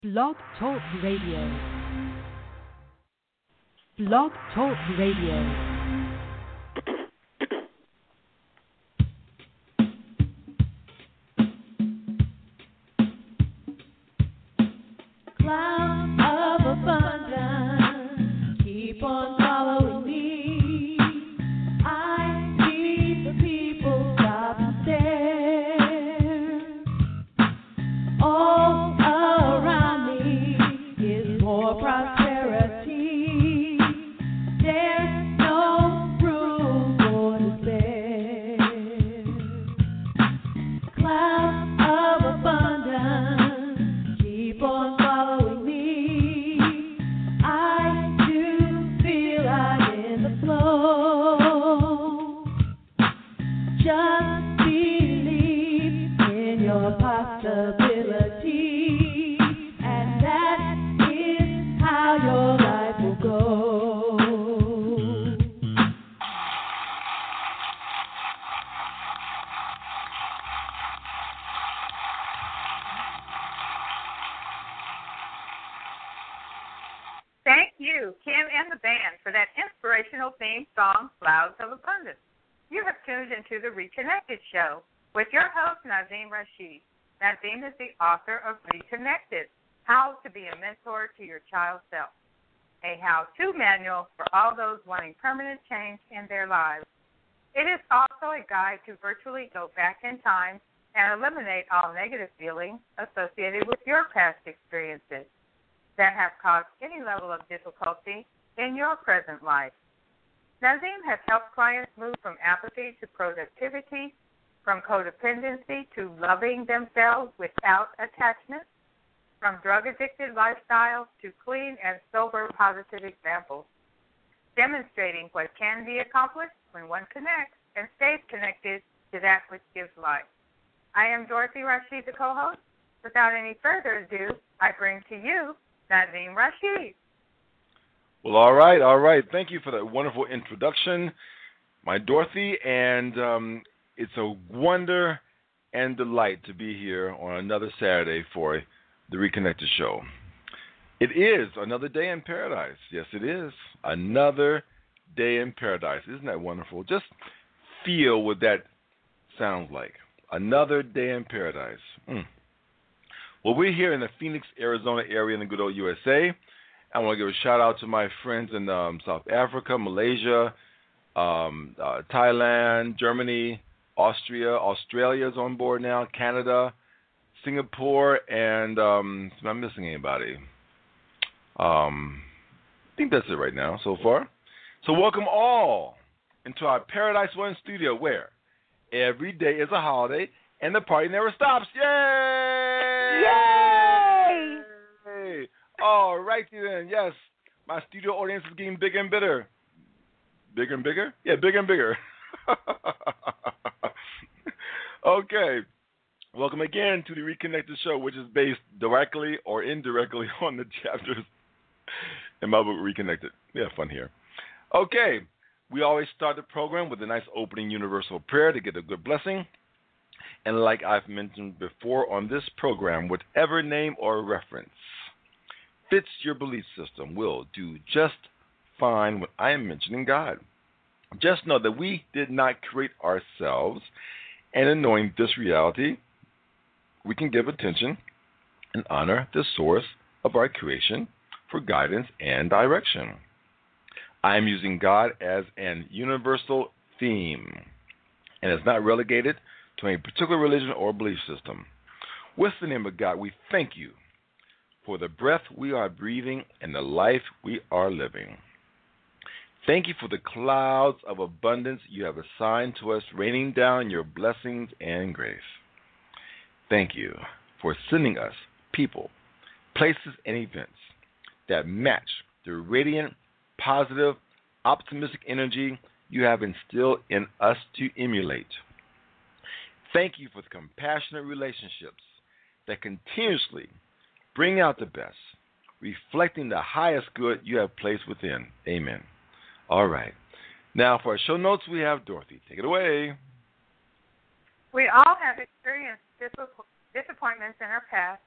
Blog Talk Radio. Blog Talk Radio. To the Reconnected Show with your host, Nazeem Rashid. Nazeem is the author of Reconnected, How to Be a Mentor to Your Child Self, a how-to manual for all those wanting permanent change in their lives. It is also a guide to virtually go back in time and eliminate all negative feelings associated with your past experiences that have caused any level of difficulty in your present life. Nazeem has helped clients move from apathy to productivity, from codependency to loving themselves without attachment, from drug-addicted lifestyles to clean and sober positive examples, demonstrating what can be accomplished when one connects and stays connected to that which gives life. I am Dorothy Rashid, the co-host. Without any further ado, I bring to you Nazeem Rashid. Well, all right. Thank you for that wonderful introduction, my Dorothy, and it's a wonder and delight to be here on another Saturday for the Reconnected Show. It is another day in paradise. Yes, it is. Another day in paradise. Isn't that wonderful? Just feel what that sounds like. Another day in paradise. Well, we're here in the Phoenix, Arizona area in the good old USA. I want to give a shout-out to my friends in South Africa, Malaysia, Thailand, Germany, Austria. Australia's on board now, Canada, Singapore, and am I missing anybody? I think that's it right now so far. So welcome all into our Paradise One studio where every day is a holiday and the party never stops. Yay! Yay! Yay! All righty then. Yes, my studio audience is getting bigger and bigger. Bigger and bigger? Yeah, bigger and bigger. Okay. Welcome again to the Reconnected Show, which is based directly or indirectly on the chapters in my book, Reconnected. We have fun here. Okay. We always start the program with a nice opening universal prayer to get a good blessing. And like I've mentioned before on this program, whatever name or reference fits your belief system will do just fine when I am mentioning God. Just know that we did not create ourselves, and in knowing this reality, we can give attention and honor the source of our creation for guidance and direction. I am using God as an universal theme, and is not relegated to any particular religion or belief system. With the name of God, we thank you for the breath we are breathing and the life we are living. Thank you for the clouds of abundance you have assigned to us, raining down your blessings and grace. Thank you for sending us people, places, and events that match the radiant, positive, optimistic energy you have instilled in us to emulate. Thank you for the compassionate relationships that continuously bring out the best, reflecting the highest good you have placed within. Amen. All right. Now, for our show notes, we have Dorothy. Take it away. We all have experienced disappointments in our past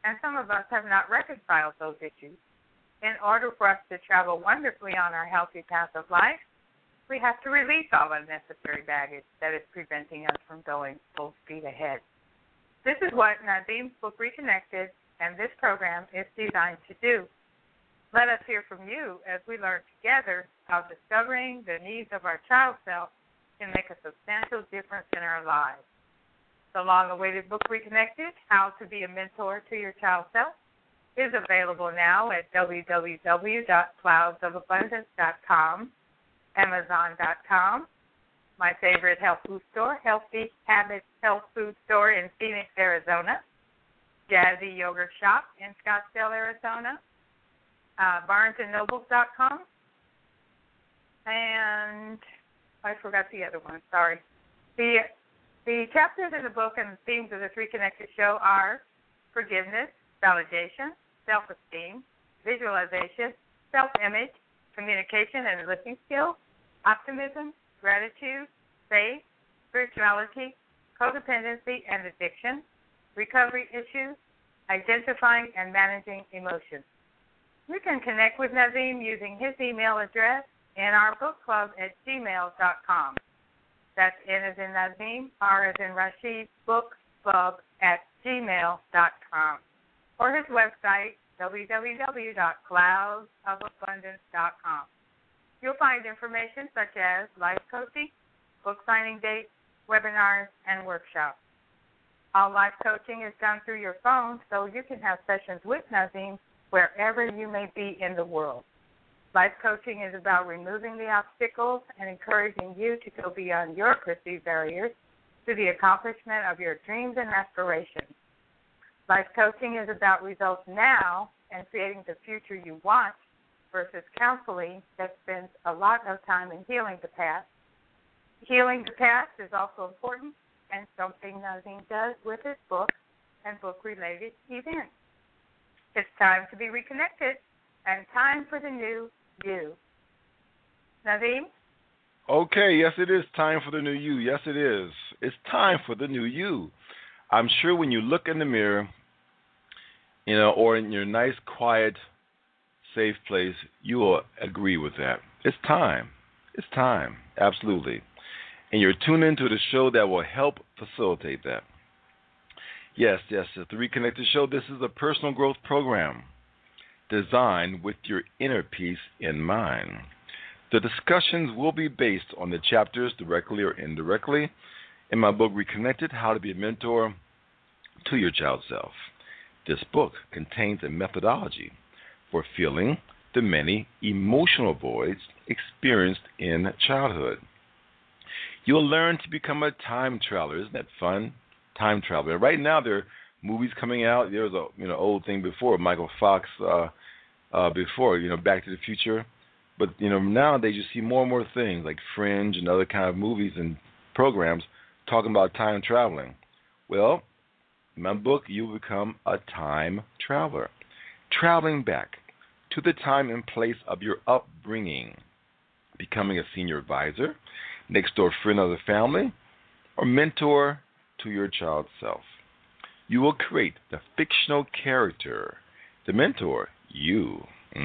and some of us have not reconciled those issues. In order for us to travel wonderfully on our healthy path of life, we have to release all unnecessary baggage that is preventing us from going full speed ahead. This is what Nazeem's book, Reconnected, and this program is designed to do. Let us hear from you as we learn together how discovering the needs of our child self can make a substantial difference in our lives. The long-awaited book, Reconnected, How to Be a Mentor to Your Child Self, is available now at www.cloudsofabundance.com, Amazon.com, my favorite health food store, Healthy Habits Health Food Store in Phoenix, Arizona, Jazzy Yogurt Shop in Scottsdale, Arizona, BarnesandNobles.com, and I forgot the other one, sorry. The chapters in the book and the themes of this Reconnected show are forgiveness, validation, self-esteem, visualization, self-image, communication and listening skills, optimism, gratitude, faith, spirituality, codependency and addiction, recovery issues, identifying and managing emotions. You can connect with Nazeem using his email address in our book club at gmail.com. That's N as in Nazeem, R as in Rashid, bookclub@gmail.com. Or his website, www.cloudsofabundance.com. You'll find information such as life coaching, book signing dates, webinars, and workshops. All life coaching is done through your phone, so you can have sessions with Nazeem wherever you may be in the world. Life coaching is about removing the obstacles and encouraging you to go beyond your perceived barriers to the accomplishment of your dreams and aspirations. Life coaching is about results now and creating the future you want versus counseling that spends a lot of time in healing the past. Healing the past is also important and something Nazeem does with his book and book-related events. It's time to be reconnected and time for the new you. Nazeem? Okay, yes, it is time for the new you. Yes, it is. It's time for the new you. I'm sure when you look in the mirror, or in your nice, quiet, safe place, you will agree with that. It's time. It's time. Absolutely. And you're tuned into the show that will help facilitate that. Yes, the Reconnected Show, this is a personal growth program designed with your inner peace in mind. The discussions will be based on the chapters, directly or indirectly, in my book, Reconnected, How to Be a Mentor to Your Child Self. This book contains a methodology for filling the many emotional voids experienced in childhood. You'll learn to become a time traveler. Isn't that fun? Time traveler. Right now, there are movies coming out. There was a old thing before, Michael Fox before, Back to the Future. But, nowadays you see more and more things like Fringe and other kind of movies and programs talking about time traveling. Well, in my book, you will become a time traveler, traveling back to the time and place of your upbringing, becoming a senior advisor, next door friend of the family, or mentor to your child self. You will create the fictional character, the mentor, you,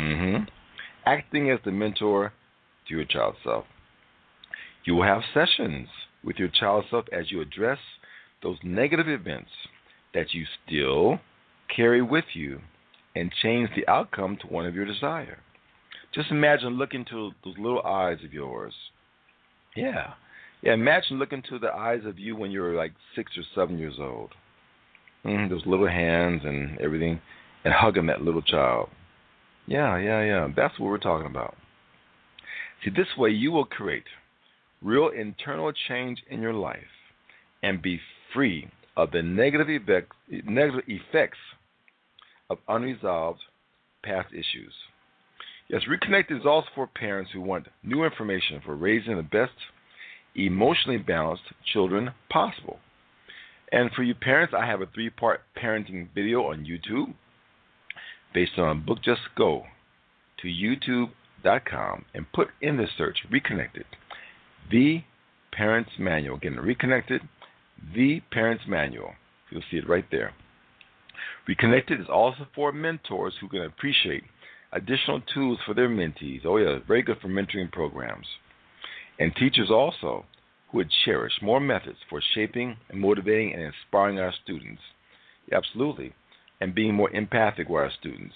acting as the mentor to your child self. You will have sessions with your child self as you address those negative events that you still carry with you and change the outcome to one of your desire. Just imagine looking to those little eyes of yours. Yeah, imagine looking to the eyes of you when you were like 6 or 7 years old. Those little hands and everything, and hugging that little child. Yeah. That's what we're talking about. See, this way you will create real internal change in your life and be free of the negative effects of unresolved past issues. Yes, Reconnected is also for parents who want new information for raising the best emotionally balanced children possible. And for you parents, I have a 3-part parenting video on YouTube based on a book. Just go to youtube.com and put in the search Reconnected, The Parent's Manual. Again, Reconnected, The Parent's Manual. You'll see it right there. Reconnected is also for mentors who can appreciate additional tools for their mentees. Oh, yeah, very good for mentoring programs. And teachers also who would cherish more methods for shaping and motivating and inspiring our students. Yeah, absolutely. And being more empathic with our students.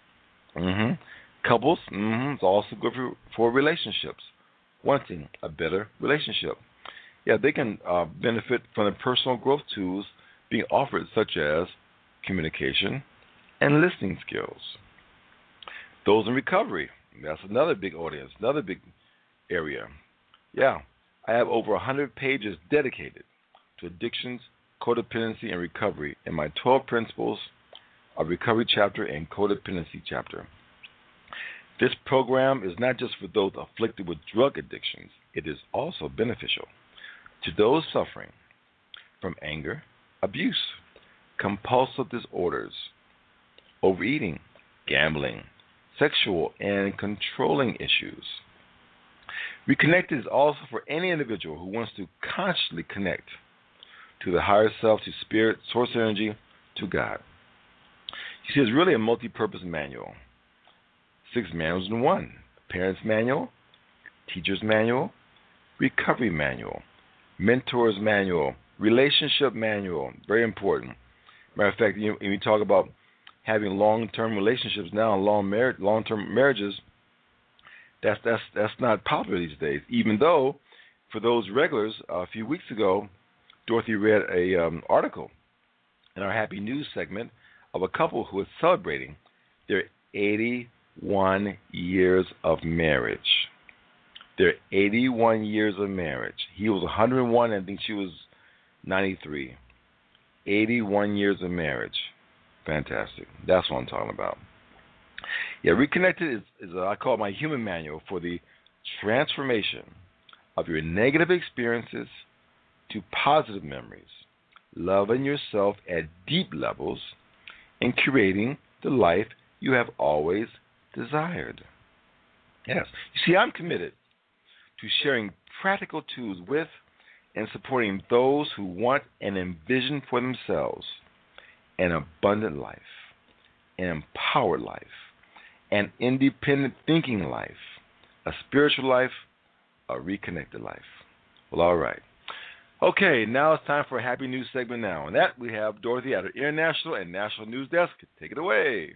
Couples, it's also good for relationships, wanting a better relationship. Yeah, they can benefit from the personal growth tools being offered, such as communication and listening skills. Those in recovery, that's another big audience, another big area. Yeah, I have over 100 pages dedicated to addictions, codependency, and recovery in my 12 Principles of Recovery chapter and Codependency chapter. This program is not just for those afflicted with drug addictions. It is also beneficial to those suffering from anger, abuse, compulsive disorders, overeating, gambling, sexual and controlling issues. Reconnected is also for any individual who wants to consciously connect to the higher self, to spirit, source energy, to God. You see, it's really a multi-purpose manual. 6 manuals in one. Parents manual, teacher's manual, recovery manual, mentor's manual, relationship manual. Very important. Matter of fact, when we talk about having long-term relationships now, long-term marriages, that's not popular these days. Even though, for those regulars, a few weeks ago, Dorothy read a article in our Happy News segment of a couple who is celebrating their 81 years of marriage. Their 81 years of marriage. He was 101, and I think she was 93. 81 years of marriage. Fantastic. That's what I'm talking about. Yeah, Reconnected is I call it my human manual for the transformation of your negative experiences to positive memories, loving yourself at deep levels, and creating the life you have always desired. Yes. You see, I'm committed to sharing practical tools with and supporting those who want and envision for themselves an abundant life, an empowered life, an independent thinking life, a spiritual life, a reconnected life. Well, all right. Okay, now it's time for a Happy News segment now. And that we have Dorothy at our International and National News Desk. Take it away.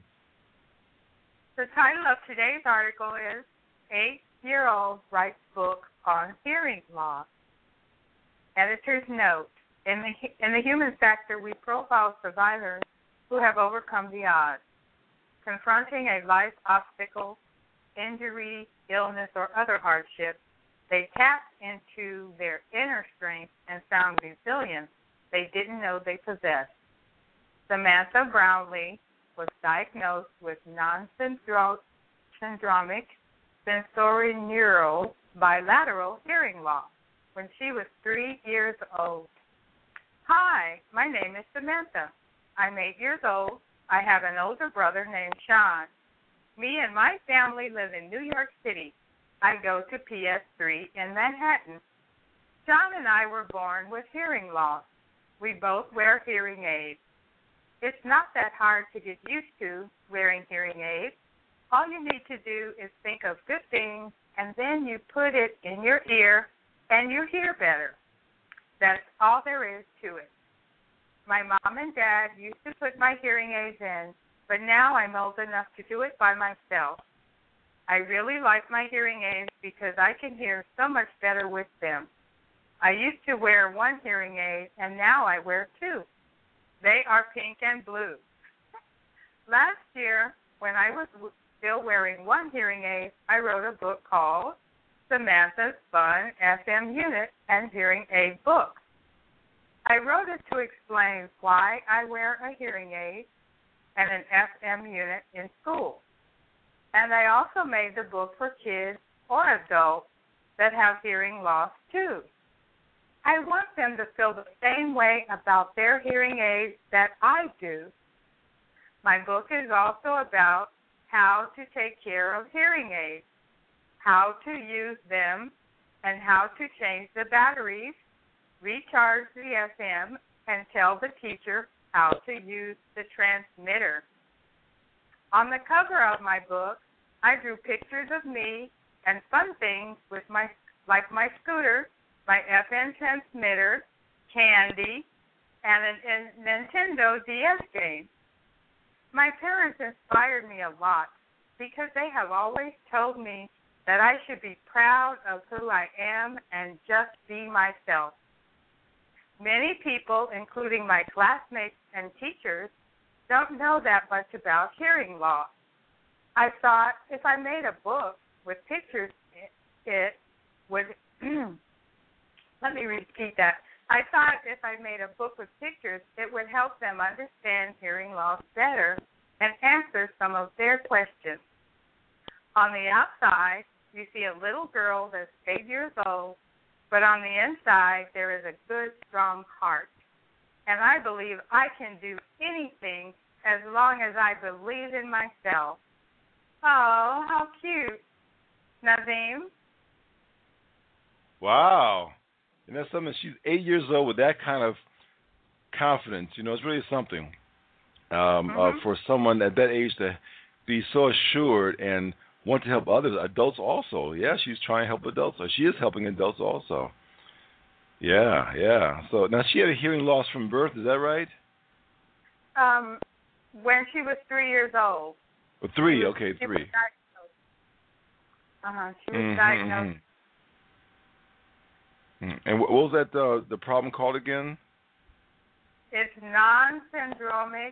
The title of today's article is 8-Year-Old Writes Book on Hearing Loss. Editor's note, in the human sector, we profile survivors who have overcome the odds. Confronting a life obstacle, injury, illness, or other hardship, they tapped into their inner strength and found resilience they didn't know they possessed. Samantha Brownlee was diagnosed with non-syndromic sensorineural bilateral hearing loss when she was 3 years old. Hi, my name is Samantha. I'm 8 years old. I have an older brother named Sean. Me and my family live in New York City. I go to PS3 in Manhattan. Sean and I were born with hearing loss. We both wear hearing aids. It's not that hard to get used to wearing hearing aids. All you need to do is think of good things, and then you put it in your ear, and you hear better. That's all there is to it. My mom and dad used to put my hearing aids in, but now I'm old enough to do it by myself. I really like my hearing aids because I can hear so much better with them. I used to wear one hearing aid, and now I wear 2. They are pink and blue. Last year, when I was still wearing one hearing aid, I wrote a book called Samantha's Fun FM Unit and Hearing Aid Book. I wrote it to explain why I wear a hearing aid and an FM unit in school. And I also made the book for kids or adults that have hearing loss too. I want them to feel the same way about their hearing aids that I do. My book is also about how to take care of hearing aids, how to use them, and how to change the batteries, recharge the FM, and tell the teacher how to use the transmitter. On the cover of my book, I drew pictures of me and fun things with my scooter, my FM transmitter, candy, and a Nintendo DS game. My parents inspired me a lot because they have always told me that I should be proud of who I am and just be myself. Many people, including my classmates and teachers, don't know that much about hearing loss. I thought if I made a book with pictures, it would, let me repeat that. I thought if I made a book with pictures, it would help them understand hearing loss better and answer some of their questions. On the outside, you see a little girl that's 8 years old, but on the inside, there is a good, strong heart. And I believe I can do anything as long as I believe in myself. Oh, how cute. Nazim? Wow. And that's something, she's 8 years old with that kind of confidence. You know, it's really something for someone at that age to be so assured and want to help others, adults also. Yeah, she's trying to help adults. She is helping adults also. Yeah. So now she had a hearing loss from birth, is that right? When she was 3 years old. Oh, three. She was diagnosed. She was diagnosed. And what was that, the problem called again? It's non-syndromic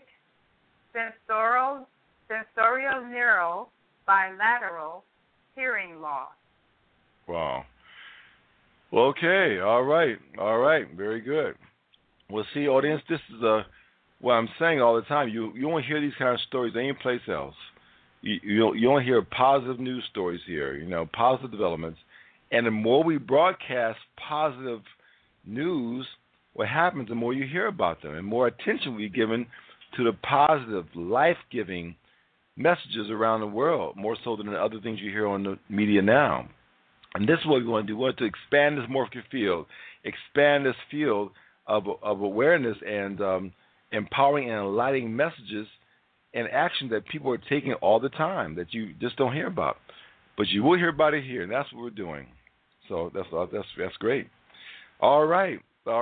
sensorineural bilateral hearing loss. Wow. Well, okay. All right. Very good. Well, see, audience, this is what I'm saying all the time. You won't hear these kind of stories anyplace else. You only hear positive news stories here, positive developments. And the more we broadcast positive news, what happens, the more you hear about them, and more attention we're given to the positive, life-giving messages around the world, more so than the other things you hear on the media now. And this is what we want to do. We want to expand this morphic field, expand this field of awareness and empowering and enlightening messages and action that people are taking all the time that you just don't hear about. But you will hear about it here, and that's what we're doing. So that's great. All right.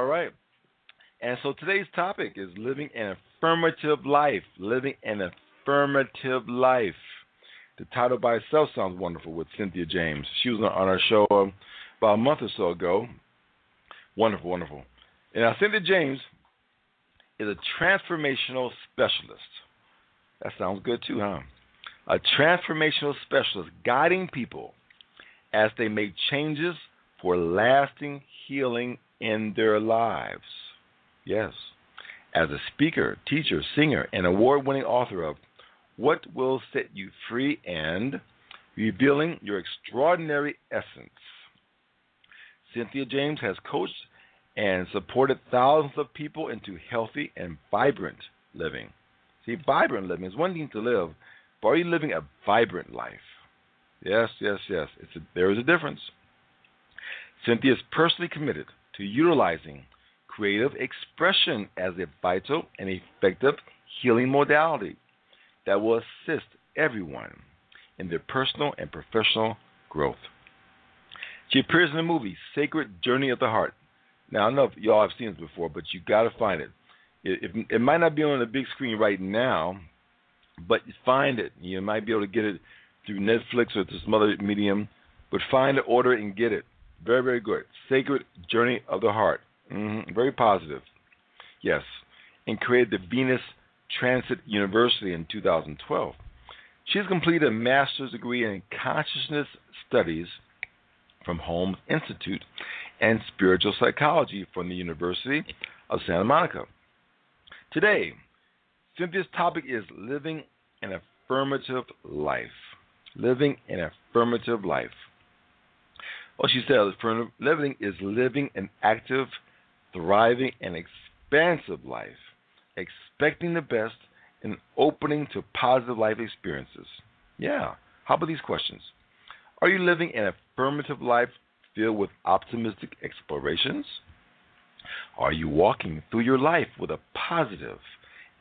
And so today's topic is living an affirmative life. Living an affirmative life. The title by itself sounds wonderful with Cynthia James. She was on our show about a month or so ago. Wonderful. And now Cynthia James is a transformational specialist. That sounds good too, huh? A transformational specialist guiding people as they make changes for lasting healing in their lives. Yes. As a speaker, teacher, singer, and award-winning author of What Will Set You Free and Revealing Your Extraordinary Essence, Cynthia James has coached and supported thousands of people into healthy and vibrant living. See, vibrant living is one thing to live, but are you living a vibrant life? Yes. There is a difference. Cynthia is personally committed to utilizing creative expression as a vital and effective healing modality that will assist everyone in their personal and professional growth. She appears in the movie Sacred Journey of the Heart. Now, I don't know if y'all have seen this before, but you got to find it. It might not be on the big screen right now, but find it. You might be able to get it through Netflix or through some other medium, but find it, order it, and get it. Very, very good. Sacred Journey of the Heart. Very positive. Yes. And created the Venus Transit University in 2012. She has completed a master's degree in consciousness studies from Holmes Institute and spiritual psychology from the University of Santa Monica. Today, Cynthia's topic is living an affirmative life. Living an affirmative life. Well, she said living is living an active, thriving, and expansive life, expecting the best and opening to positive life experiences. Yeah. How about these questions? Are you living an affirmative life filled with optimistic explorations? Are you walking through your life with a positive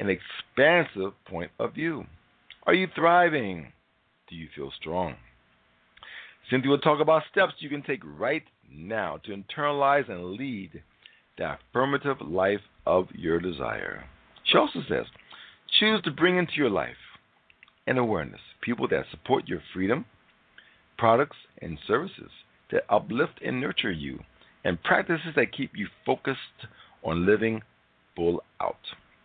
an expansive point of view. Are you thriving? Do you feel strong? Cynthia will talk about steps you can take right now to internalize and lead the affirmative life of your desire. She also says, choose to bring into your life and awareness people that support your freedom, products, and services that uplift and nurture you, and practices that keep you focused on living full out.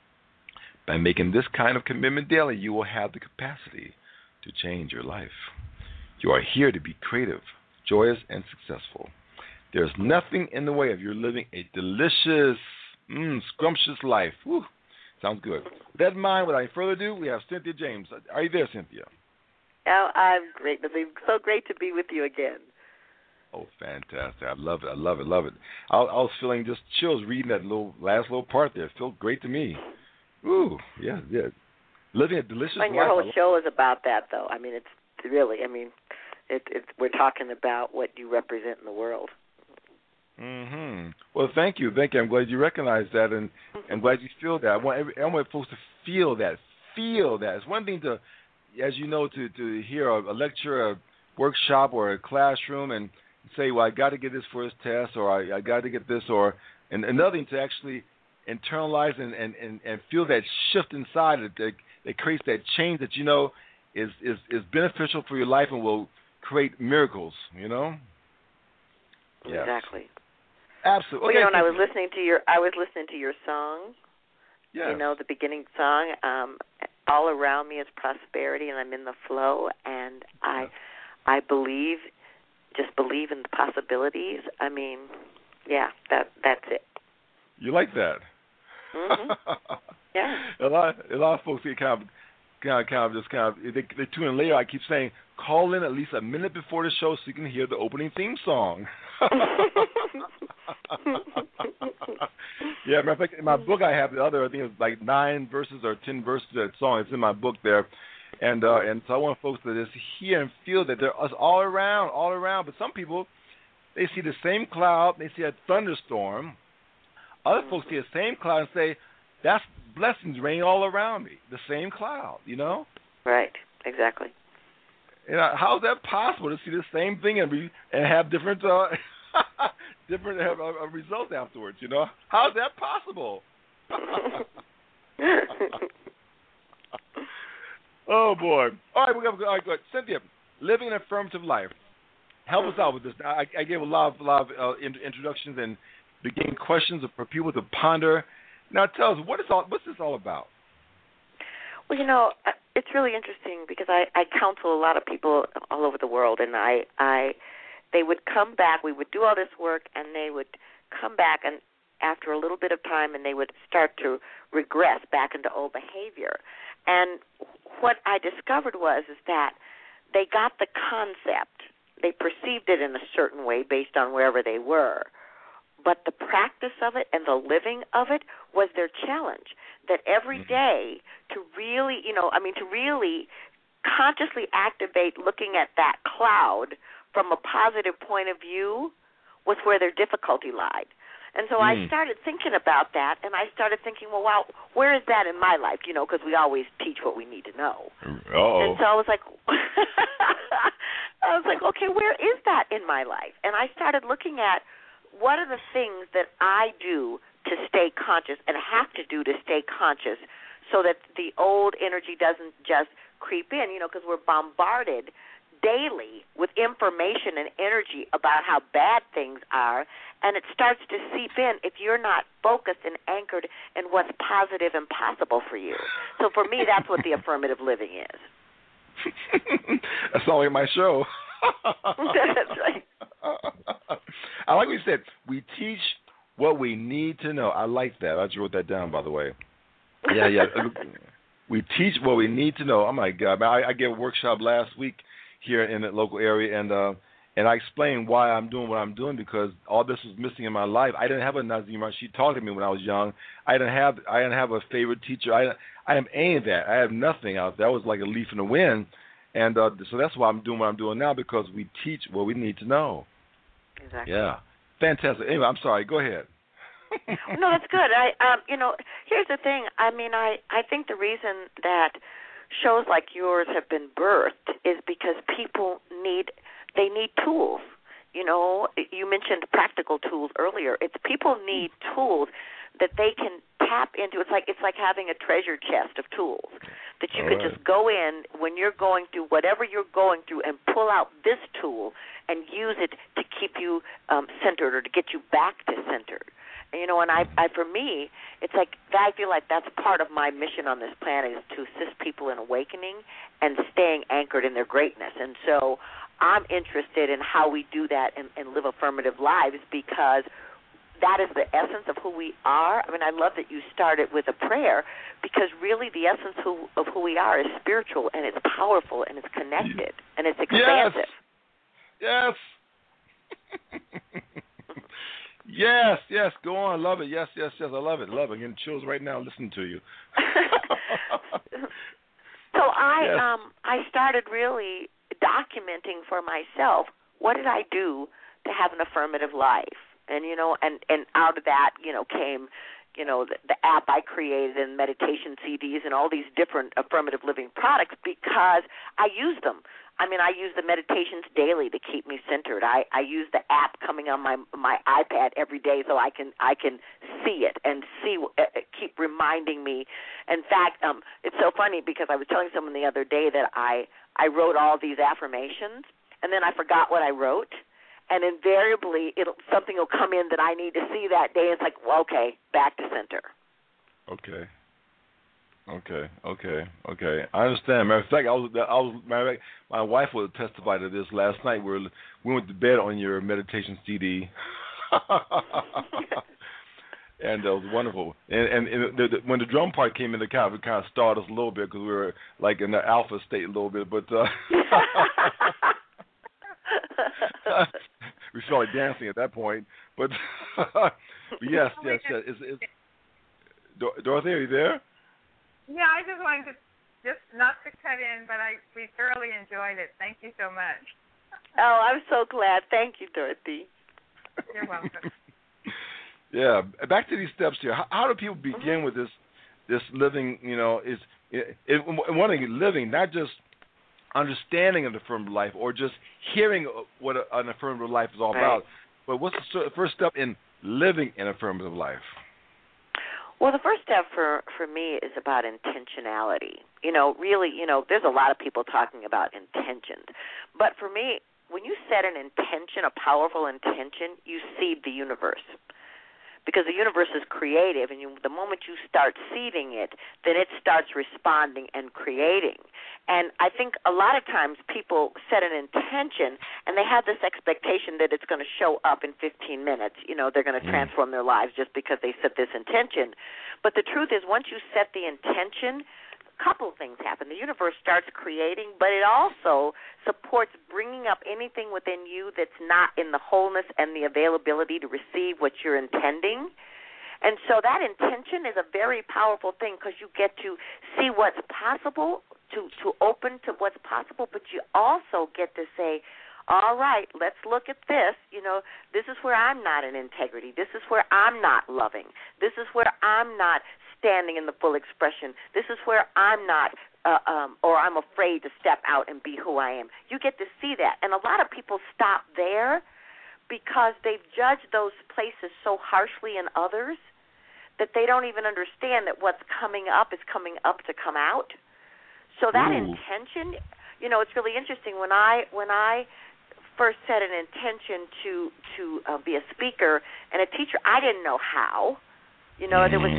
By making this kind of commitment daily, you will have the capacity to change your life. You are here to be creative, joyous, and successful. There's nothing in the way of your living a delicious, scrumptious life. Whew. Sounds good. With that in mind, without any further ado, we have Cynthia James. Are you there, Cynthia? Oh, I'm great. It's so great to be with you again. Oh, fantastic. I love it. I love it. Love it. I was feeling just chills reading that last little part there. It felt great to me. Ooh, yeah. Living a delicious life. Your whole show is about that, though. I mean, it's really, we're talking about what you represent in the world. Mm-hmm. Well, thank you. I'm glad you recognize that, and I'm glad you feel that. I want folks to feel that. It's one thing to, as you know, to hear a lecture, a workshop, or a classroom, and say, well, I got to get this for this test, or I got to get this, and another thing to actually internalize and feel that shift inside that creates that change that you know is beneficial for your life and will create miracles. You know. Yes. Exactly. Absolutely. Well, you know, and I was listening to your song. Yeah. You know, the beginning song. All around me is prosperity, and I'm in the flow, and I believe in the possibilities. I mean, yeah, that's it. You like that? Mm-hmm. Yeah. A lot of folks get kind of they tune in later. I keep saying, call in at least a minute before the show so you can hear the opening theme song. Yeah, matter of fact, in my book I have I think it's like 9 verses or 10 verses of that song. It's in my book there. And so I want folks to just hear and feel that they're us all around. But some people, they see the same cloud, they see a thunderstorm. Other folks see the same cloud and say, that's blessings raining all around me. The same cloud, you know? Right, exactly. And how is that possible to see the same thing and have different results afterwards? You know, how is that possible? Oh boy! All right, all right, good. Cynthia, living an affirmative life. Help us out with this. I gave a lot of introductions and began questions for people to ponder. Now, tell us what's this all about? Well, you know, it's really interesting because I counsel a lot of people all over the world, and they would come back. We would do all this work, and they would come back, and after a little bit of time, and they would start to regress back into old behavior. And what I discovered was that they got the concept. They perceived it in a certain way based on wherever they were. But the practice of it and the living of it was their challenge. That every day to really, to really consciously activate looking at that cloud from a positive point of view was where their difficulty lied. And so I started thinking about that, and I started thinking, well, wow, where is that in my life? You know, because we always teach what we need to know. Uh-oh. And so I was like, okay, where is that in my life? And I started looking at what are the things that I do to stay conscious and have to do to stay conscious so that the old energy doesn't just creep in, because we're bombarded daily with information and energy about how bad things are, and it starts to seep in if you're not focused and anchored in what's positive and possible for you. So for me, that's what the affirmative living is. That's all in my show. That's right. I like what you said. We teach what we need to know. I like that. I just wrote that down, by the way. Yeah. We teach what we need to know. Oh, my God. I gave a workshop last week here in the local area, and I explained why I'm doing what I'm doing because all this was missing in my life. I didn't have a Nazim Rashid talk to me when I was young. I didn't have a favorite teacher. I didn't any of that. I have nothing out there. I was like a leaf in the wind. And so that's why I'm doing what I'm doing now, because we teach what we need to know. Exactly. Yeah. Fantastic. Anyway, I'm sorry. Go ahead. No, that's good. Here's the thing. I mean, I think the reason that shows like yours have been birthed is because people need tools. You know, you mentioned practical tools earlier. It's people need tools that they can tap into. It's like having a treasure chest of tools that you can just go in when you're going through whatever you're going through and pull out this tool and use it to keep you centered or to get you back to centered. And, you know, and I for me, it's like I feel like that's part of my mission on this planet is to assist people in awakening and staying anchored in their greatness. And so I'm interested in how we do that and live affirmative lives because that is the essence of who we are. I mean, I love that you started with a prayer because really the essence of who we are is spiritual and it's powerful and it's connected and it's expansive. Yes. Yes. Go on. Love it. Yes. I love it. I'm getting chills right now listening to you. So I started really documenting for myself what did I do to have an affirmative life. And, you know, and out of that, you know, came, you know, the app I created and meditation CDs and all these different affirmative living products because I use them. I mean, I use the meditations daily to keep me centered. I use the app coming on my iPad every day so I can see it and keep reminding me. In fact, it's so funny because I was telling someone the other day that I wrote all these affirmations and then I forgot what I wrote. And invariably, something will come in that I need to see that day. It's like, well, okay, back to center. Okay. I understand. Matter of fact, my wife would testify to this last night. We went to bed on your meditation CD, and it was wonderful. And when the drum part came in, it kind of started us a little bit because we were like in the alpha state a little bit, but. We felt like dancing at that point, but yes. Dorothy, are you there? Yeah, I just wanted to not to cut in, but we thoroughly enjoyed it. Thank you so much. Oh, I'm so glad. Thank you, Dorothy. You're welcome. Yeah, back to these steps here. How do people begin with this living? You know, one thing, living, not just understanding of the affirmative life or just hearing what an affirmative life is all about. But what's the first step in living an affirmative life? Well, the first step for me is about intentionality. You know, really, you know, there's a lot of people talking about intentions. But for me, when you set an intention, a powerful intention, you seed the universe. Because the universe is creative, and the moment you start seeding it, then it starts responding and creating. And I think a lot of times people set an intention, and they have this expectation that it's going to show up in 15 minutes. You know, they're going to transform their lives just because they set this intention. But the truth is, once you set the intention, a couple of things happen. The universe starts creating, but it also supports bringing up anything within you that's not in the wholeness and the availability to receive what you're intending. And so that intention is a very powerful thing because you get to see what's possible, to open to what's possible, but you also get to say, all right, let's look at this. You know, this is where I'm not in integrity. This is where I'm not loving. This is where I'm not standing in the full expression. This is where I'm not or I'm afraid to step out and be who I am. You get to see that. And a lot of people stop there because they've judged those places so harshly in others that they don't even understand that what's coming up is coming up to come out. So that intention, you know, it's really interesting. When I first set an intention to be a speaker and a teacher, I didn't know how. You know, there was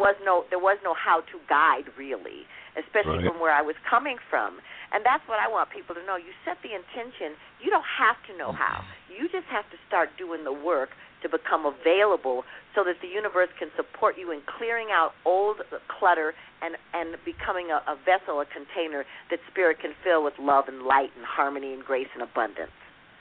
no how-to guide really, especially from where I was coming from. And that's what I want people to know. You set the intention. You don't have to know how. You just have to start doing the work to become available so that the universe can support you in clearing out old clutter and becoming a vessel, a container that spirit can fill with love and light and harmony and grace and abundance.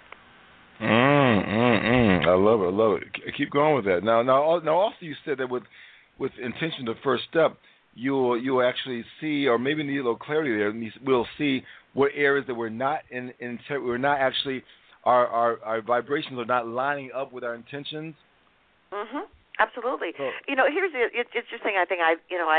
I love it. Keep going with that. Now, also you said that with intention, the first step, you'll actually see, or maybe need a little clarity there. We'll see what areas that we're not we're not actually our vibrations are not lining up with our intentions. Absolutely. Oh. Here's the interesting. I think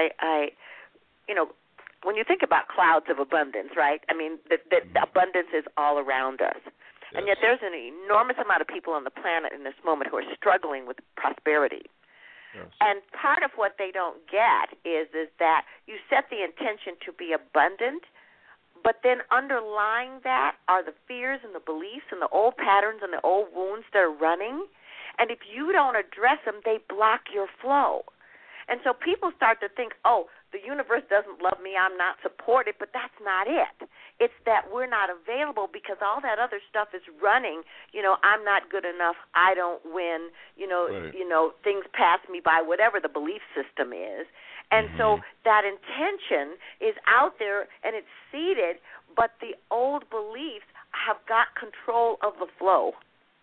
when you think about clouds of abundance, right? I mean, the abundance is all around us. Yes. And yet there's an enormous amount of people on the planet in this moment who are struggling with prosperity. Yes. And part of what they don't get is that you set the intention to be abundant, but then underlying that are the fears and the beliefs and the old patterns and the old wounds that are running. And if you don't address them, they block your flow. And so people start to think, oh, the universe doesn't love me, I'm not supported, but that's not it. It's that we're not available because all that other stuff is running. I'm not good enough, I don't win, right. Things pass me by, whatever the belief system is. And so that intention is out there and it's seated, but the old beliefs have got control of the flow.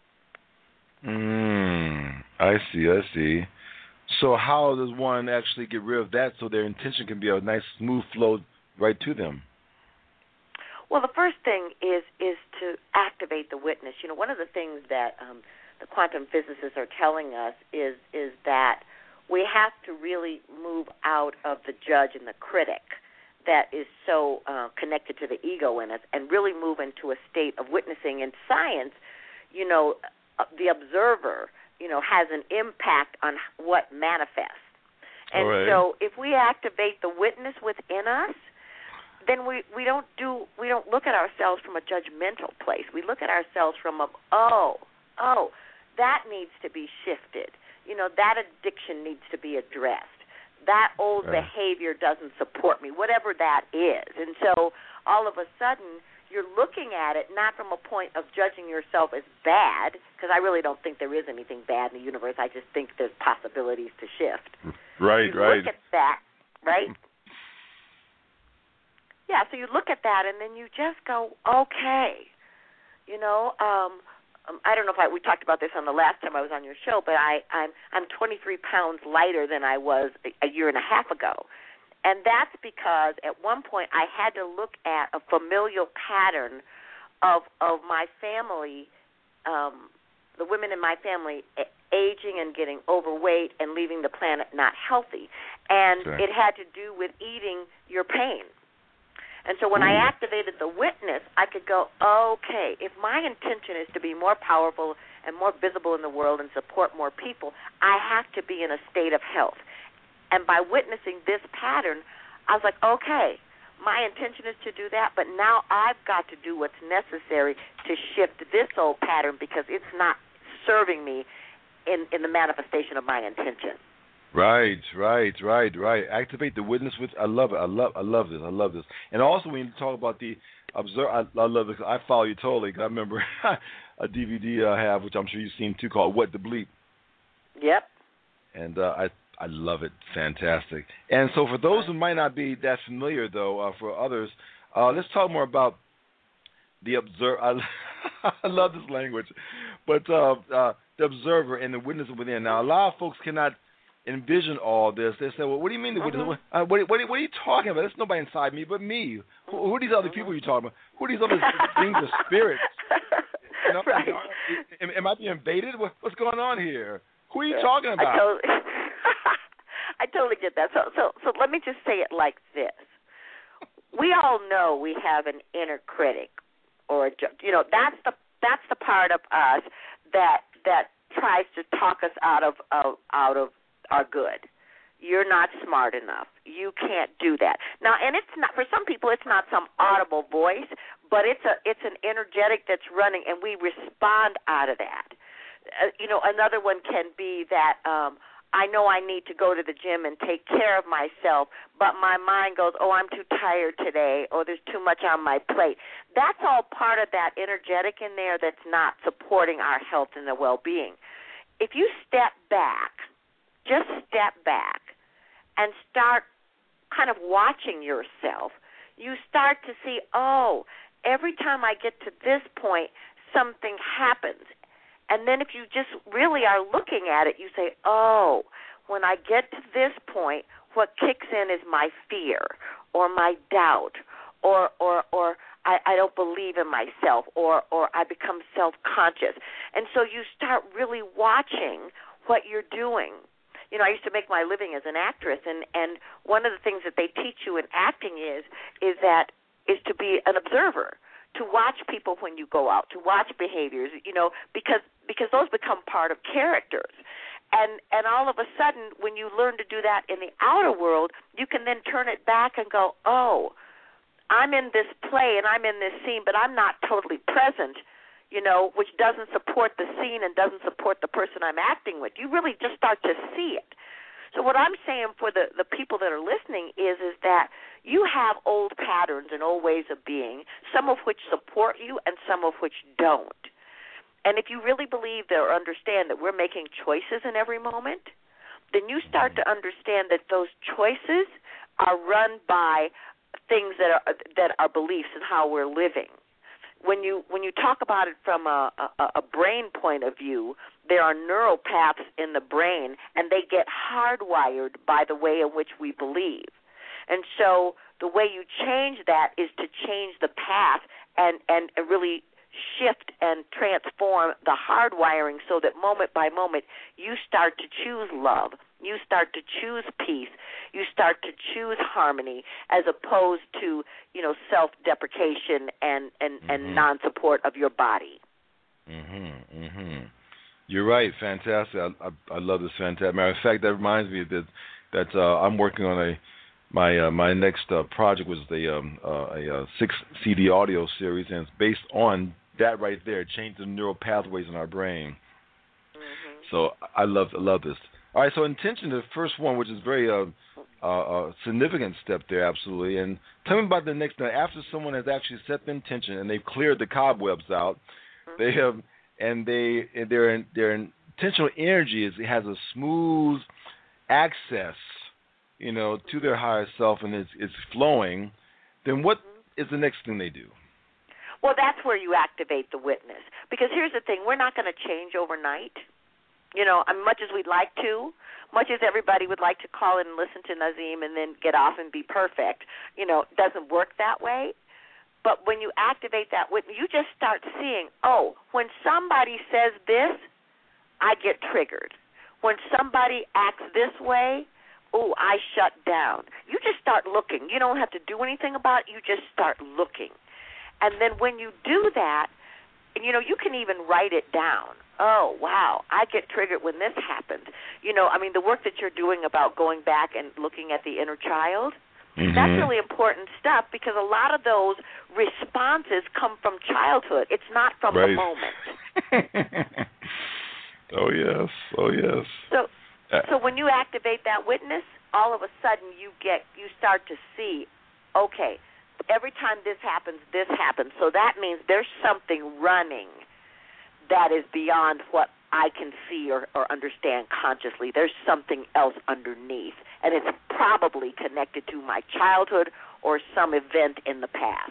I see. So how does one actually get rid of that so their intention can be a nice, smooth flow right to them? Well, the first thing is to activate the witness. One of the things that the quantum physicists are telling us is that we have to really move out of the judge and the critic that is so connected to the ego in us and really move into a state of witnessing. In science, the observer, has an impact on what manifests. And right. So if we activate the witness within us, then we don't look at ourselves from a judgmental place. We look at ourselves from that needs to be shifted. That addiction needs to be addressed. That old right. behavior doesn't support me, whatever that is. And so all of a sudden you're looking at it not from a point of judging yourself as bad, because I really don't think there is anything bad in the universe. I just think there's possibilities to shift. Right. Look at that, right? Yeah, so you look at that and then you just go, okay. I don't know if we talked about this on the last time I was on your show, but I'm 23 pounds lighter than I was a year and a half ago. And that's because at one point I had to look at a familial pattern of my family, the women in my family aging and getting overweight and leaving the planet not healthy. And okay. It had to do with eating your pain. And so when I activated the witness, I could go, okay, if my intention is to be more powerful and more visible in the world and support more people, I have to be in a state of health. And by witnessing this pattern, I was like, okay, my intention is to do that, but now I've got to do what's necessary to shift this old pattern because it's not serving me in the manifestation of my intention. Right. Activate the witness with. I love it. I love this. And also when you talk about the observe, I love this. I follow you totally. Cause I remember a DVD I have, which I'm sure you've seen too, called "What the Bleep." Yep. And I love it. Fantastic. And so for those who might not be that familiar, though, for others, let's talk more about the observer. I love this language, but the observer and the witness within. Now, a lot of folks cannot envision all this. They say, well, what do you mean the witness? What are you talking about? There's nobody inside me but me. Who are these other people you're talking about? Who are these other beings or spirits? Right. Am I being invaded? What's going on here? Who are you talking about? I totally get that. So let me just say it like this. We all know we have an inner critic, or that's the part of us that tries to talk us out of our good. You're not smart enough. You can't do that. Now, and it's not, for some people, it's not some audible voice, but it's an energetic that's running, and we respond out of that. Another one can be that I know I need to go to the gym and take care of myself, but my mind goes, oh, I'm too tired today, or there's too much on my plate. That's all part of that energetic in there that's not supporting our health and the well-being. If you just step back and start kind of watching yourself, you start to see, oh, every time I get to this point, something happens. And then if you just really are looking at it, you say, oh, when I get to this point, what kicks in is my fear or my doubt or I don't believe in myself or I become self-conscious. And so you start really watching what you're doing. I used to make my living as an actress, and one of the things that they teach you in acting is to be an observer, to watch people when you go out, to watch behaviors, because those become part of characters. And all of a sudden, when you learn to do that in the outer world, you can then turn it back and go, oh, I'm in this play and I'm in this scene, but I'm not totally present, which doesn't support the scene and doesn't support the person I'm acting with. You really just start to see it. So what I'm saying for the people that are listening is that you have old patterns and old ways of being, some of which support you and some of which don't. And if you really believe or understand that we're making choices in every moment, then you start to understand that those choices are run by things that are beliefs and how we're living. When you talk about it from a brain point of view, there are neural paths in the brain, and they get hardwired by the way in which we believe. And so the way you change that is to change the path and really shift and transform the hardwiring so that moment by moment you start to choose love, you start to choose peace, you start to choose harmony as opposed to, self-deprecation and non-support of your body. You're right. Fantastic. I love this. Fantastic. Matter of fact, that reminds me that I'm working on my next project was a 6 CD audio series, and it's based on that right there, changing the neural pathways in our brain. So I love this. All right, so intention, the first one, which is very significant step there, absolutely. And tell me about the next one. After someone has actually set the intention and they've cleared the cobwebs out, they have, and their intentional energy has a smooth access, to their higher self, and it's flowing. Then what is the next thing they do? Well, that's where you activate the witness. Because here's the thing, we're not going to change overnight. Much as we'd like to, much as everybody would like to call in and listen to Nazeem and then get off and be perfect, it doesn't work that way. But when you activate that witness, you just start seeing, when somebody says this, I get triggered. When somebody acts this way, I shut down. You just start looking. You don't have to do anything about it. You just start looking. And then when you do that, you can even write it down. Oh, wow, I get triggered when this happens. The work that you're doing about going back and looking at the inner child, that's really important stuff because a lot of those responses come from childhood. It's not from the moment. Oh, yes. So when you activate that witness, all of a sudden you start to see, okay, every time this happens. So that means there's something running that is beyond what I can see or understand consciously. There's something else underneath, and it's probably connected to my childhood or some event in the past.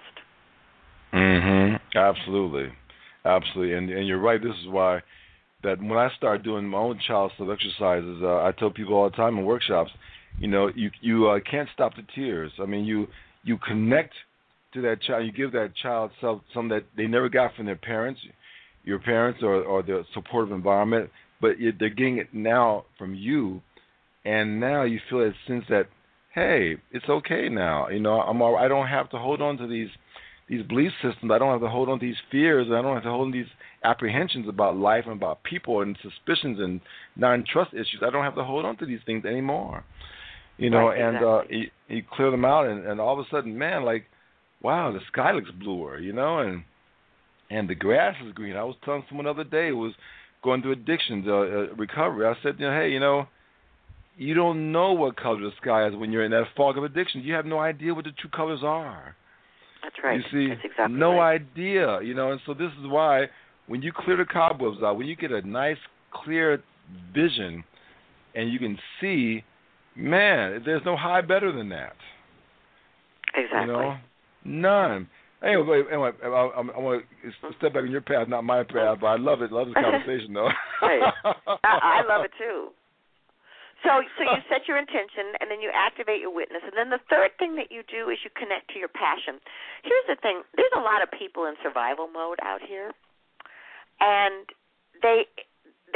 Absolutely. And you're right. This is why that when I start doing my own child self exercises, I tell people all the time in workshops, you can't stop the tears. I mean, you connect to that child. You give that child something that they never got from their parents, your parents or their supportive environment, but they're getting it now from you, and now you feel a sense that, hey, it's okay now. I don't have to hold on to these belief systems. I don't have to hold on to these fears. I don't have to hold on to these apprehensions about life and about people and suspicions and non-trust issues. I don't have to hold on to these things anymore. Right, and exactly. you clear them out, and all of a sudden, man, like, wow, the sky looks bluer, and the grass is green. I was telling someone the other day who was going through addictions, recovery. I said, hey, you don't know what color the sky is when you're in that fog of addiction. You have no idea what the true colors are. That's right. You see, that's exactly no right. idea, and so this is why when you clear the cobwebs out, when you get a nice, clear vision and you can see, man, there's no high better than that. Exactly. None. Anyway, I want to step back in your path, not my path, but I love it. Love this conversation, though. Hey, I love it, too. So you set your intention, and then you activate your witness. And then the third thing that you do is you connect to your passion. Here's the thing. There's a lot of people in survival mode out here, and they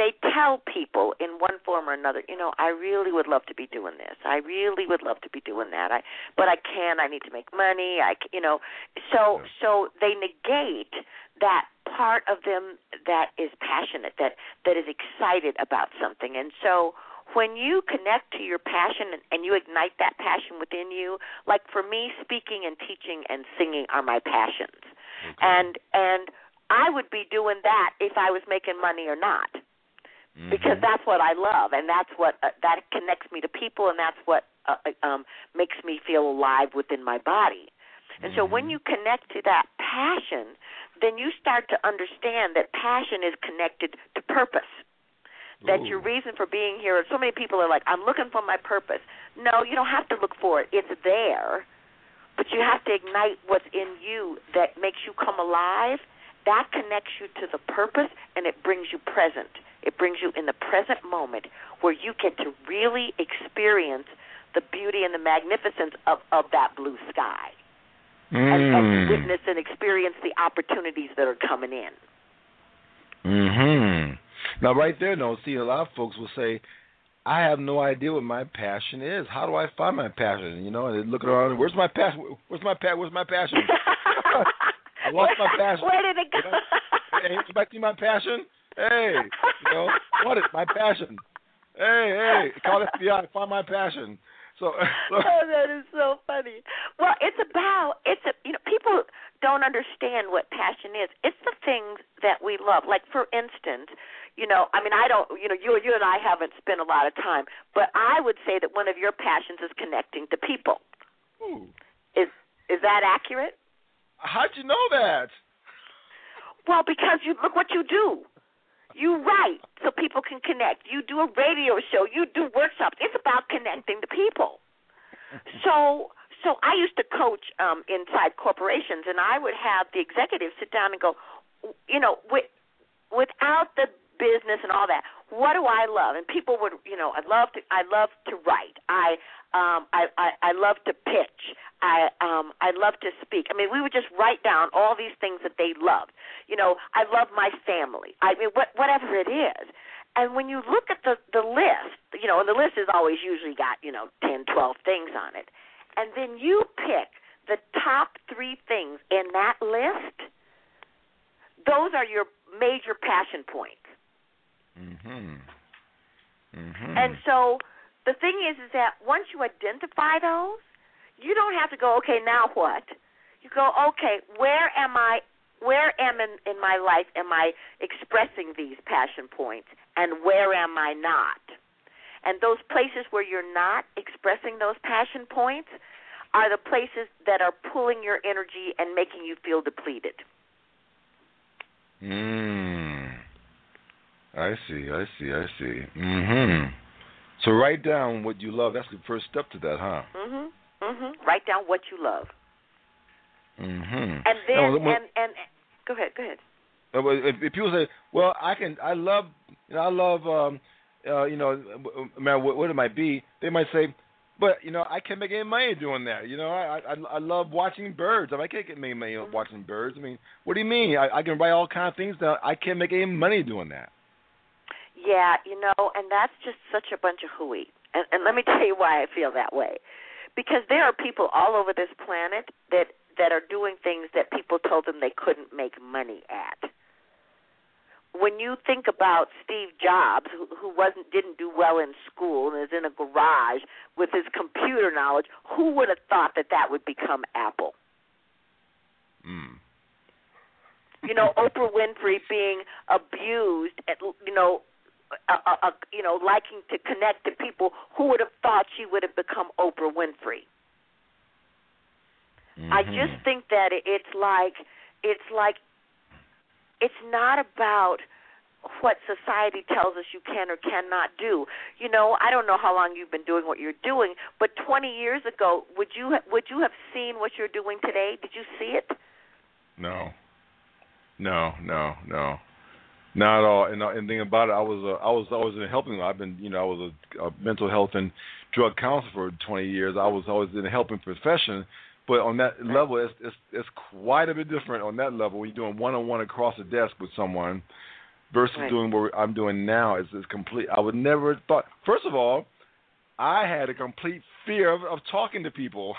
they tell people in one form or another, I really would love to be doing this. I really would love to be doing that. But I can't. I need to make money. So they negate that part of them that is passionate, that is excited about something. And so when you connect to your passion and you ignite that passion within you, like for me, speaking and teaching and singing are my passions. Okay. And I would be doing that if I was making money or not, because that's what I love, and that's what that connects me to people, and that's what makes me feel alive within my body. And so when you connect to that passion, then you start to understand that passion is connected to purpose, that your reason for being here. So many people are like, I'm looking for my purpose. No, you don't have to look for it. It's there, but you have to ignite what's in you that makes you come alive. That connects you to the purpose, and it brings you present. It brings you in the present moment where you get to really experience the beauty and the magnificence of that blue sky. And witness and experience the opportunities that are coming in. Now, right there, see, a lot of folks will say, I have no idea what my passion is. How do I find my passion? And they look around, where's my passion? Where's my passion? I lost my passion. Where did it go? Hey, you back to my passion? Hey, what is my passion? Hey, call FBI, find my passion. So that is so funny. Well, people don't understand what passion is. It's the things that we love. Like, for instance, I don't, you and I haven't spent a lot of time, but I would say that one of your passions is connecting to people. Ooh. Is that accurate? How'd you know that? Well, because you look what you do. You write so people can connect. You do a radio show. You do workshops. It's about connecting to people. So I used to coach inside corporations, and I would have the executives sit down and go, without the business and all that, what do I love? And people would, I love to write. I love to pitch. I love to speak. I mean, we would just write down all these things that they loved. I love my family. I mean, whatever it is. And when you look at the list, and the list has always usually got, 10, 12 things on it, and then you pick the top 3 things in that list, those are your major passion points. And so the thing is that once you identify those, you don't have to go, okay, now what? You go, okay, where am in my life am I expressing these passion points, and where am I not? And those places where you're not expressing those passion points are the places that are pulling your energy and making you feel depleted. I see. So write down what you love. That's the first step to that, huh? Write down what you love. And then, and go ahead. If people say, well, I love, what it might be, they might say, but, I can't make any money doing that. I love watching birds. I can't make money watching birds. I mean, what do you mean? I can write all kinds of things down. I can't make any money doing that. Yeah, and that's just such a bunch of hooey. And let me tell you why I feel that way. Because there are people all over this planet that are doing things that people told them they couldn't make money at. When you think about Steve Jobs, who didn't do well in school and is in a garage with his computer knowledge, who would have thought that would become Apple? Oprah Winfrey being abused, liking to connect to people, who would have thought she would have become Oprah Winfrey? I just think that it's not about what society tells us you can or cannot do. I don't know how long you've been doing what you're doing, but 20 years ago, would you have seen what you're doing today? Did you see it? No, not at all. And the thing about it, I was always in helping. I was a mental health and drug counselor for 20 years. I was always in a helping profession. But on that level, it's quite a bit different on that level when you're doing one-on-one across the desk with someone versus Right. doing what I'm doing now is complete. I would never have thought. First of all, I had a complete fear of talking to people.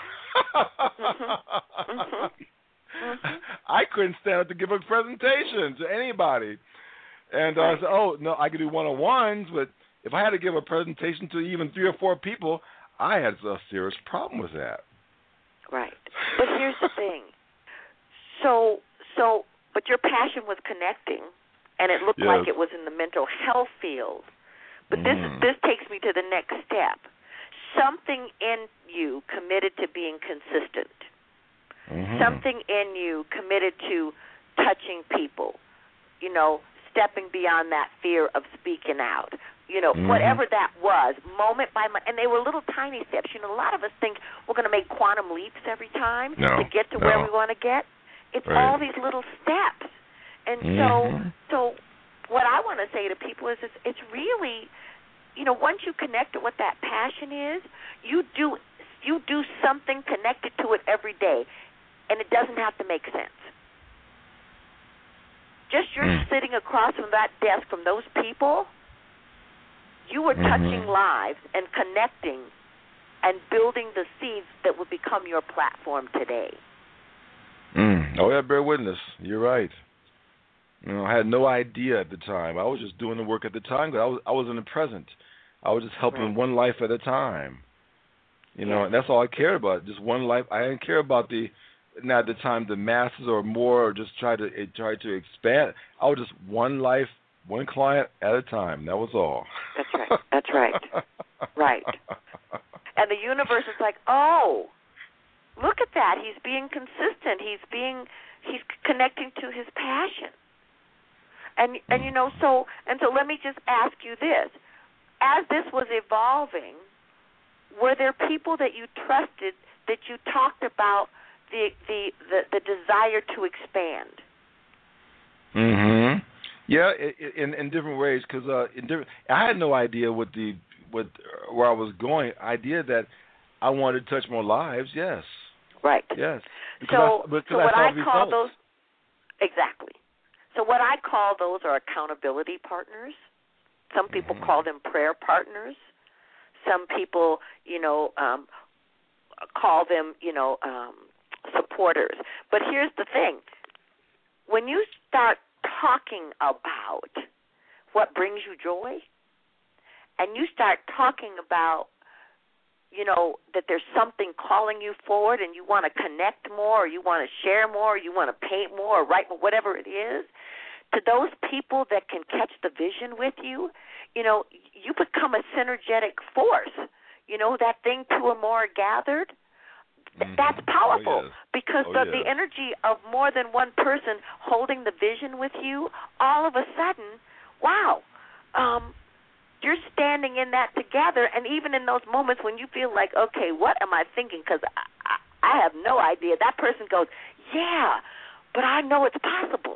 I couldn't stand up to give a presentation to anybody. And I said, oh, no, I could do one-on-ones, but if I had to give a presentation to even 3 or 4 people, I had a serious problem with that. Right. But here's the thing. But your passion was connecting, and it looked like it was in the mental health field. But this takes me to the next step. Something in you committed to being consistent. Something in you committed to touching people, stepping beyond that fear of speaking out. Whatever that was, moment by moment. And they were little tiny steps. A lot of us think we're going to make quantum leaps every time to get to where we want to get. It's all these little steps. And so what I want to say to people is it's really, once you connect to what that passion is, you do something connected to it every day, and it doesn't have to make sense. Just you're sitting across from that desk from those people, you are touching lives and connecting and building the seeds that will become your platform today. Oh, yeah, bear witness. You're right. I had no idea at the time. I was just doing the work at the time, but I was in the present. I was just helping one life at a time. And that's all I cared about, just one life. I didn't care about not at the time the masses or more, or just try to expand. I was just one life, one client at a time. That was all. That's right. Right. And the universe is like, oh, look at that. He's being consistent. He's connecting to his passion. And so let me just ask you this. As this was evolving, were there people that you trusted that you talked about the desire to expand? Yeah, in different ways, because I had no idea where I was going. Idea that I wanted to touch more lives. Yes. Right. Yes. So what I call those, exactly. So what I call those are accountability partners. Some people call them prayer partners. Some people, call them, supporters. But here's the thing. When you start talking about what brings you joy, and you start talking about, that there's something calling you forward and you want to connect more, or you want to share more, or you want to paint more, or write more, whatever it is, to those people that can catch the vision with you, you become a synergetic force. That thing, 2 or more gathered, that's powerful because of the energy of more than one person holding the vision with you. All of a sudden, wow, you're standing in that together, and even in those moments when you feel like, okay, what am I thinking? Because I have no idea. That person goes, yeah, but I know it's possible.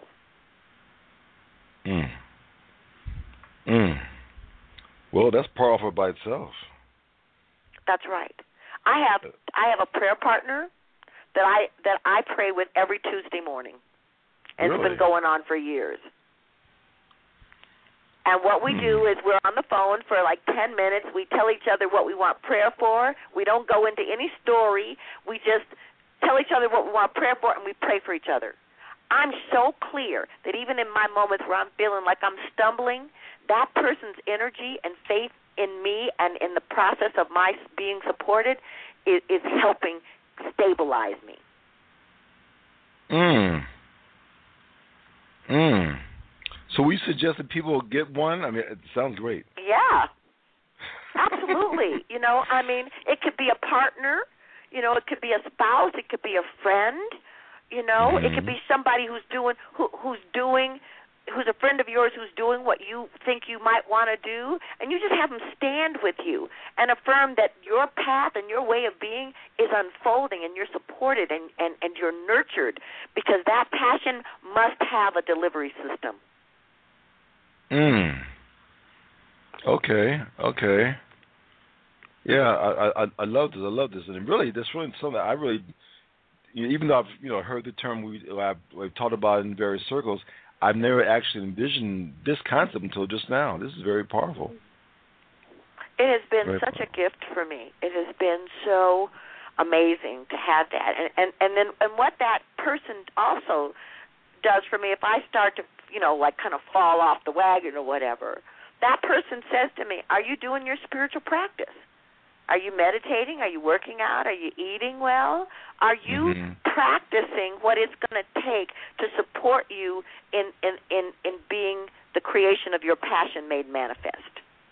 Well, that's powerful by itself. That's right. I have a prayer partner that I pray with every Tuesday morning. And It's been going on for years. And what we do is we're on the phone for like 10 minutes. We tell each other what we want prayer for. We don't go into any story. We just tell each other what we want prayer for, and we pray for each other. I'm so clear that even in my moments where I'm feeling like I'm stumbling, that person's energy and faith in me and in the process of my being supported is helping stabilize me. So we suggest that people get one? I mean, it sounds great. Yeah, absolutely. It could be a partner. It could be a spouse. It could be a friend. It could be somebody who's a friend of yours who's doing what you think you might want to do, and you just have them stand with you and affirm that your path and your way of being is unfolding, and you're supported and you're nurtured, because that passion must have a delivery system. Okay. Yeah, I love this. And really, that's really something even though I've heard the term, I've taught about it in various circles, I've never actually envisioned this concept until just now. This is very powerful. It has been Very such a gift for me. It has been so amazing to have that, and what that person also does for me, if I start to kind of fall off the wagon or whatever, that person says to me, "Are you doing your spiritual practice? Are you meditating? Are you working out? Are you eating well? Are you practicing what it's going to take to support you in being the creation of your passion made manifest?"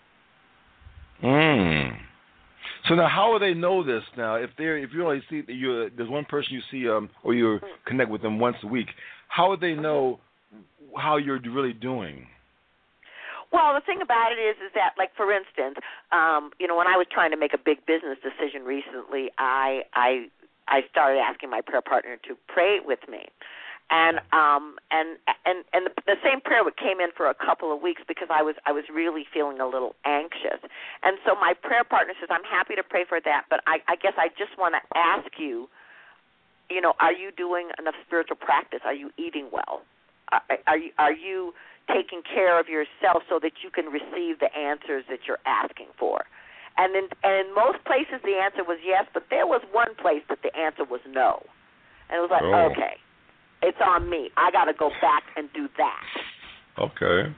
So now, how will they know this? Now, if you only see there's one person you see, or you connect with them once a week, how would they know how you're really doing? Well, the thing about it is that, like, for instance, when I was trying to make a big business decision recently, I started asking my prayer partner to pray with me, and the same prayer came in for a couple of weeks because I was really feeling a little anxious, and so my prayer partner says, "I'm happy to pray for that, but I guess I just want to ask you, are you doing enough spiritual practice? Are you eating well? Are you taking care of yourself so that you can receive the answers that you're asking for?" And in most places the answer was yes, but there was one place that the answer was no. And it was like, okay, it's on me. I got to go back and do that. Okay.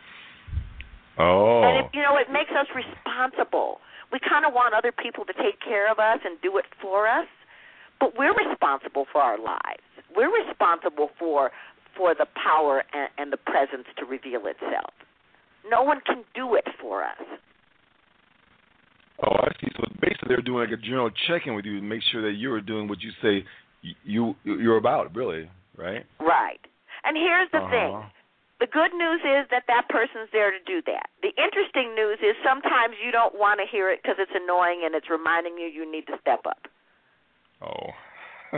Oh. And it makes us responsible. We kind of want other people to take care of us and do it for us, but we're responsible for our lives. We're responsible for the power and the presence to reveal itself. No one can do it for us. Oh, I see. So basically they're doing like a general check-in with you to make sure that you're doing what you say you're about, really, right? Right. And here's the thing. The good news is that person's there to do that. The interesting news is sometimes you don't want to hear it because it's annoying and it's reminding you need to step up. Oh.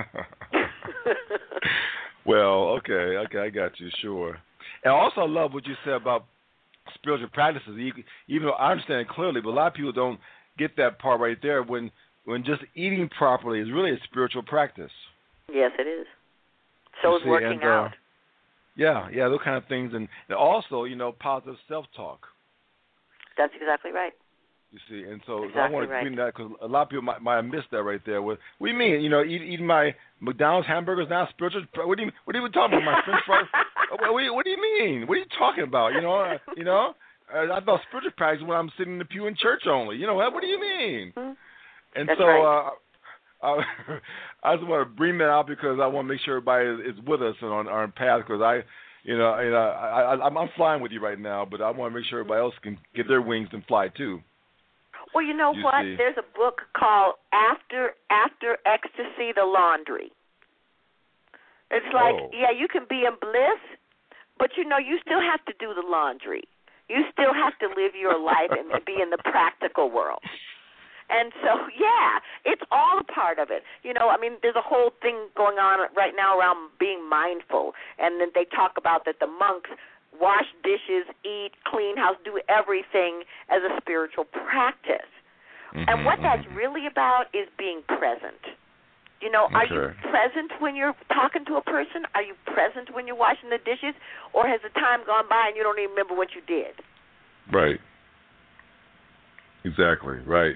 Well, okay, I got you, sure. And also I love what you said about spiritual practices, even though I understand it clearly, but a lot of people don't get that part right there when just eating properly is really a spiritual practice. Yes, it is. So is working out. Yeah, those kind of things. And also, positive self-talk. That's exactly right. You see, and so, exactly I want to bring that because a lot of people might have missed that right there. What do you mean? Eating my McDonald's hamburgers now spiritual? What are you talking about? My French fries? What do you mean? What are you talking about? I thought spiritual practice when I'm sitting in the pew in church only. What do you mean? Mm-hmm. And That's so right. I just want to bring that out because I want to make sure everybody is with us and on our path because I'm flying with you right now, but I want to make sure everybody else can get their wings and fly too. Well, you know what? See. There's a book called After Ecstasy, The Laundry. It's like, you can be in bliss, but you still have to do the laundry. You still have to live your life and be in the practical world. And so, it's all a part of it. There's a whole thing going on right now around being mindful, and then they talk about that the monks wash dishes, eat, clean house, do everything as a spiritual practice. And what that's really about is being present. Are you present when you're talking to a person? Are you present when you're washing the dishes? Or has the time gone by and you don't even remember what you did? Right. Exactly. Right.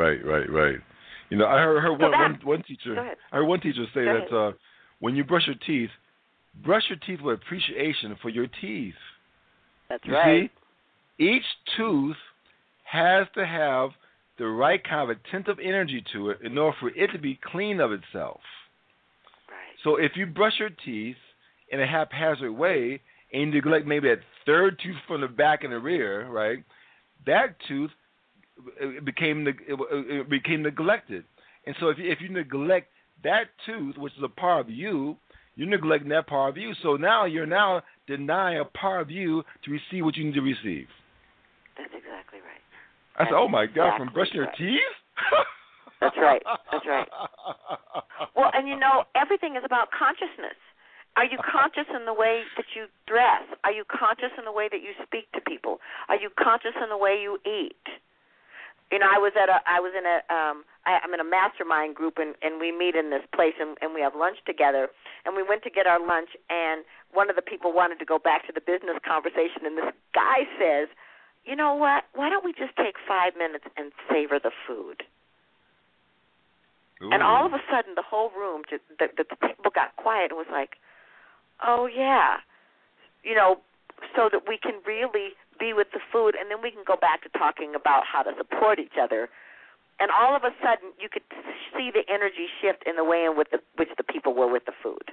I heard one teacher. I heard one teacher say that when you brush your teeth with appreciation for your teeth. That's you right. See, each tooth has to have the right kind of attentive energy to it in order for it to be clean of itself. Right. So if you brush your teeth in a haphazard way and you neglect maybe that third tooth from the back and the rear, right, that tooth became neglected. And so if you neglect that tooth, which is a part of you, you're neglecting that part of you. So now you're denying a part of you to receive what you need to receive. That's exactly right. I said, oh, my God, from brushing your teeth? That's right. Well, and everything is about consciousness. Are you conscious in the way that you dress? Are you conscious in the way that you speak to people? Are you conscious in the way you eat? I was in I'm in a mastermind group, and we meet in this place, and we have lunch together. And we went to get our lunch, and one of the people wanted to go back to the business conversation, and this guy says, you know what, why don't we just take 5 minutes and savor the food? Ooh. And all of a sudden, the whole room, the people got quiet and was like, oh, yeah, you know, so that we can really be with the food, and then we can go back to talking about how to support each other. And all of a sudden, you could see the energy shift in the way in which the people were with the food.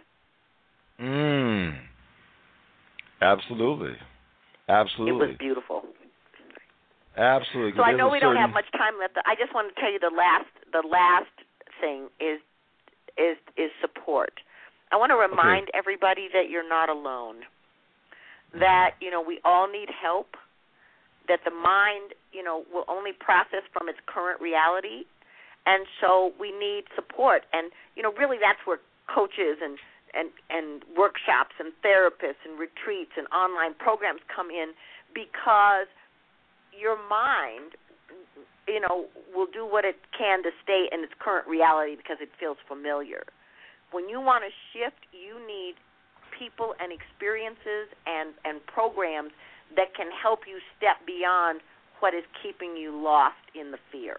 Absolutely. Absolutely. It was beautiful. Absolutely. So I know we don't have much time left. I just want to tell you the last thing is support. I want to remind everybody that you're not alone. That, you know, we all need help. That the mind, you know, will only process from its current reality, and so we need support. And, you know, really that's where coaches and workshops and therapists and retreats and online programs come in, because your mind, you know, will do what it can to stay in its current reality because it feels familiar. When you want to shift, you need people and experiences and programs that can help you step beyond what is keeping you lost in the fear.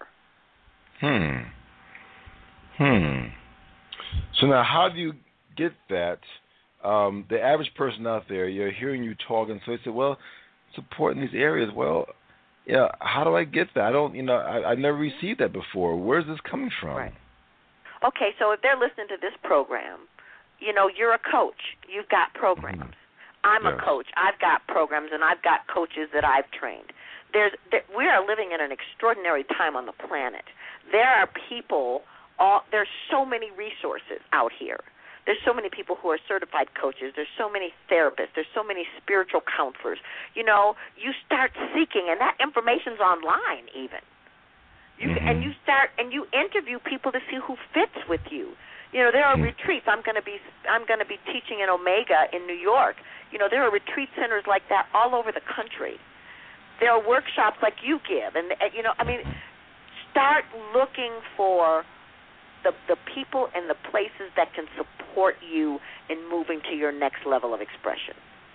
So now how do you get that? The average person out there, you're hearing you talking, so they say, well, support in these areas. Well, yeah, how do I get that? I don't, you know, I never received that before. Where's this coming from? Right. Okay, so if they're listening to this program, you know, you're a coach. You've got programs. I'm a coach. I've got programs, and I've got coaches that I've trained. We are living in an extraordinary time on the planet. There are people, there's so many resources out here. There's so many people who are certified coaches. There's so many therapists. There's so many spiritual counselors. You know, you start seeking, and that information's online even. And you start, and you interview people to see who fits with you. You know, there are retreats. I'm going to be teaching in Omega in New York. You know, there are retreat centers like that all over the country. There are workshops like you give, and you know, I mean, start looking for the people and the places that can support you in moving to your next level of expression.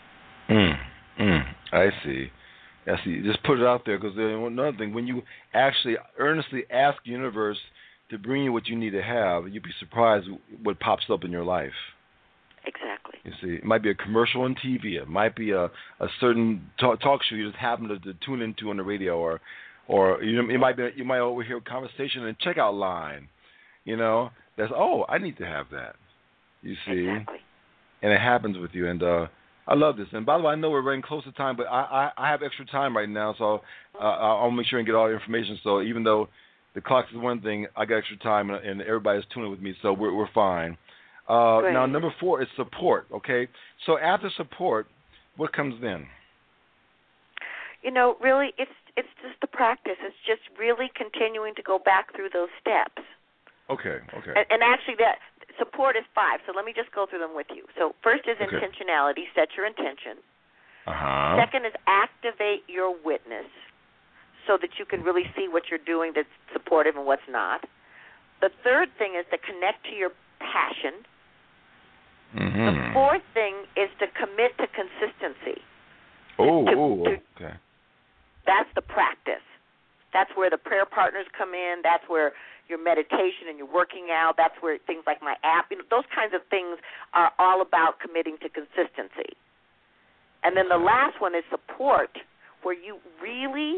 I see. Just put it out there, because another thing, when you actually earnestly ask the universe to bring you what you need to have, you'd be surprised what pops up in your life. Exactly. You see, it might be a commercial on TV. It might be a certain talk show you just happen to tune into on the radio, or you know, you might overhear a conversation in a checkout line. You know, that's I need to have that. You see, exactly. And it happens with you. And I love this. And by the way, I know we're running close to time, but I have extra time right now, so I'll make sure and get all the information. So even though the clock is one thing, I got extra time, and everybody's tuning with me, so we're fine. Now, number 4 is support, okay? So after support, what comes then? You know, really, it's just the practice. It's just really continuing to go back through those steps. Okay. And actually, that support is 5, so let me just go through them with you. So first is intentionality. Set your intention. Second is activate your witness, so that you can really see what you're doing that's supportive and what's not. The third thing is to connect to your passion. The fourth thing is to commit to consistency. Okay. That's the practice. That's where the prayer partners come in. That's where your meditation and your working out. That's where things like my app, you know, those kinds of things are all about committing to consistency. And then the last one is support, where you really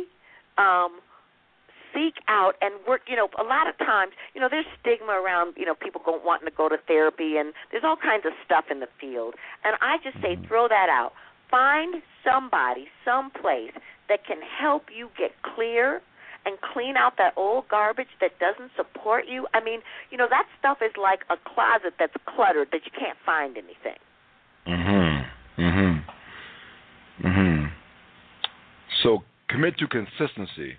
seek out and work. You know, a lot of times, you know, there's stigma around, you know, people wanting to go to therapy, and there's all kinds of stuff in the field. And I just say throw that out. Find somebody, someplace that can help you get clear and clean out that old garbage that doesn't support you. I mean, you know, that stuff is like a closet that's cluttered that you can't find anything. So commit to consistency.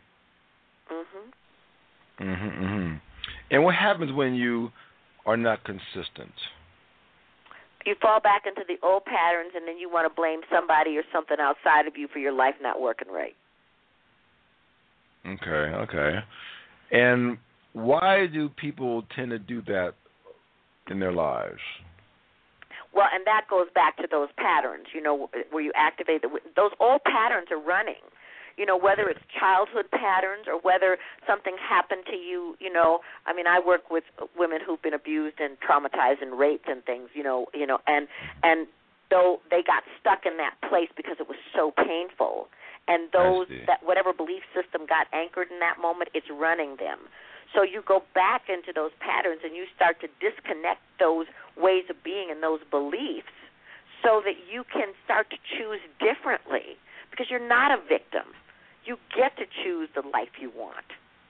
And what happens when you are not consistent? You fall back into the old patterns, and then you want to blame somebody or something outside of you for your life not working right. Okay. And why do people tend to do that in their lives? Well, and that goes back to those patterns, where you activate those old patterns are running. Whether it's childhood patterns or whether something happened to you, I work with women who've been abused and traumatized and raped and things, and though they got stuck in that place because it was so painful, and that whatever belief system got anchored in that moment, it's running them. So you go back into those patterns and you start to disconnect those ways of being and those beliefs so that you can start to choose differently, because you're not a victim. You get to choose the life you want.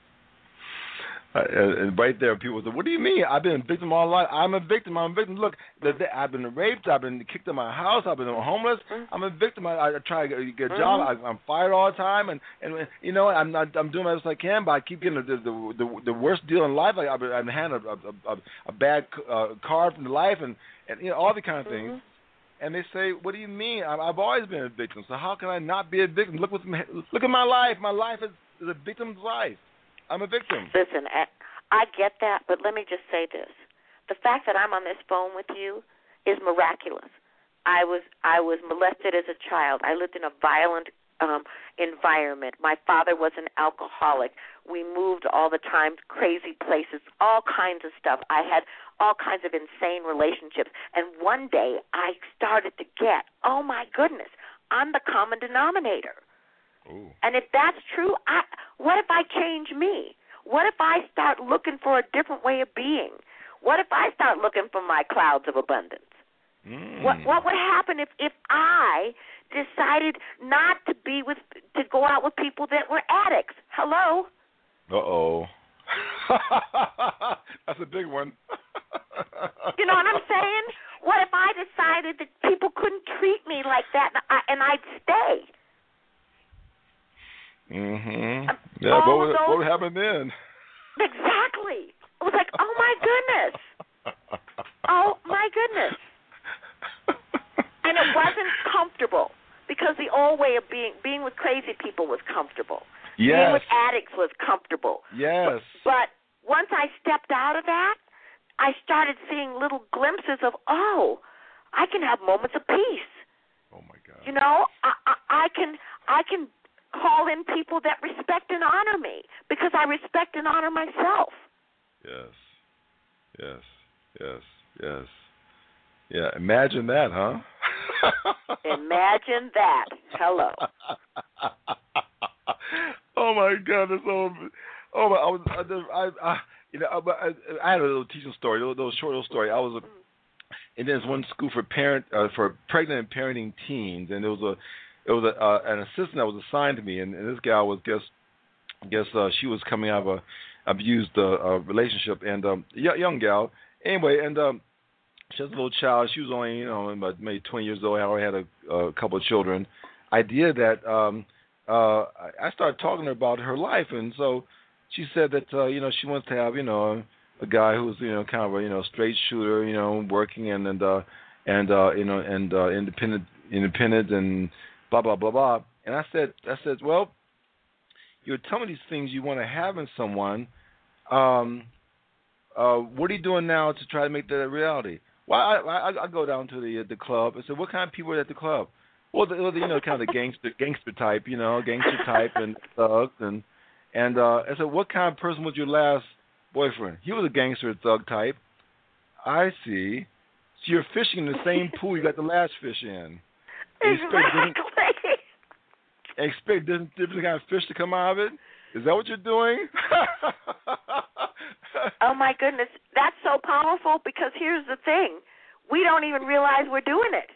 And right there, people say, what do you mean? I've been a victim all my life. I'm a victim. Look, I've been raped. I've been kicked out of my house. I've been homeless. I'm a victim. I try to get a job. I'm fired all the time. And I'm doing the best I can, but I keep getting the worst deal in life. I've been handed a bad card from life and all the kind of things. And they say, what do you mean? I've always been a victim. So how can I not be a victim? Look at my life. My life is a victim's life. I'm a victim. Listen, I get that, but let me just say this. The fact that I'm on this phone with you is miraculous. I was molested as a child. I lived in a violent environment. My father was an alcoholic. We moved all the time, crazy places, all kinds of stuff. I had all kinds of insane relationships. And one day I started to get, oh, my goodness, I'm the common denominator. Ooh. And if that's true, what if I change me? What if I start looking for a different way of being? What if I start looking for my clouds of abundance? What would happen if I decided not to go out with people that were addicts? Hello? Uh-oh. That's a big one. You know what I'm saying? What if I decided that people couldn't treat me like that and I'd stay? Yeah, what would happen then? Exactly. It was like, oh, my goodness. Oh, my goodness. And it wasn't comfortable, because the old way of being with crazy people was comfortable. Yes. Being with addicts was comfortable. Yes. But once I stepped out of that, I started seeing little glimpses of, I can have moments of peace. Oh, my God. I can call in people that respect and honor me, because I respect and honor myself. Yes. Yeah, imagine that, huh? Imagine that. Hello. Oh my goodness! I had a little teaching story, a little short little story. And there's one school for pregnant and parenting teens, and it was an assistant that was assigned to me, and this gal was she was coming out of a abused relationship, and young gal. Anyway, and she was a little child. She was only about maybe 20 years old. I already had a couple of children. Idea that I started talking to her about her life, and so she said that she wants to have a guy who's kind of a straight shooter, working and independent and blah blah blah blah. And I said, well, you're telling me these things you want to have in someone. What are you doing now to try to make that a reality? Well, I go down to the club. I said, what kind of people are at the club? Well, kind of the gangster type, and thugs, and I said, what kind of person was your last boyfriend? He was a gangster thug type. I see. So you're fishing in the same pool you got the last fish in. Expect different kind of fish to come out of it? Is that what you're doing? Oh, my goodness. That's so powerful, because here's the thing. We don't even realize we're doing it.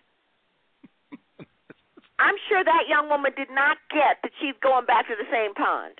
I'm sure that young woman did not get that she's going back to the same pond.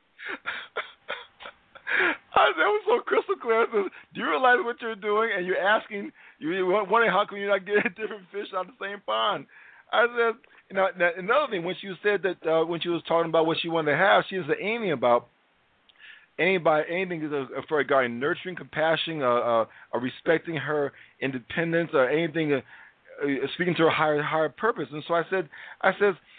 That was so crystal clear. I said, do you realize what you're doing? And you're asking, you're wondering how come you're not getting different fish out of the same pond. I said, another thing, when she said that when she was talking about what she wanted to have, she was aiming about anything for regarding nurturing, compassion, respecting her independence, or anything, speaking to her higher purpose. And so I said,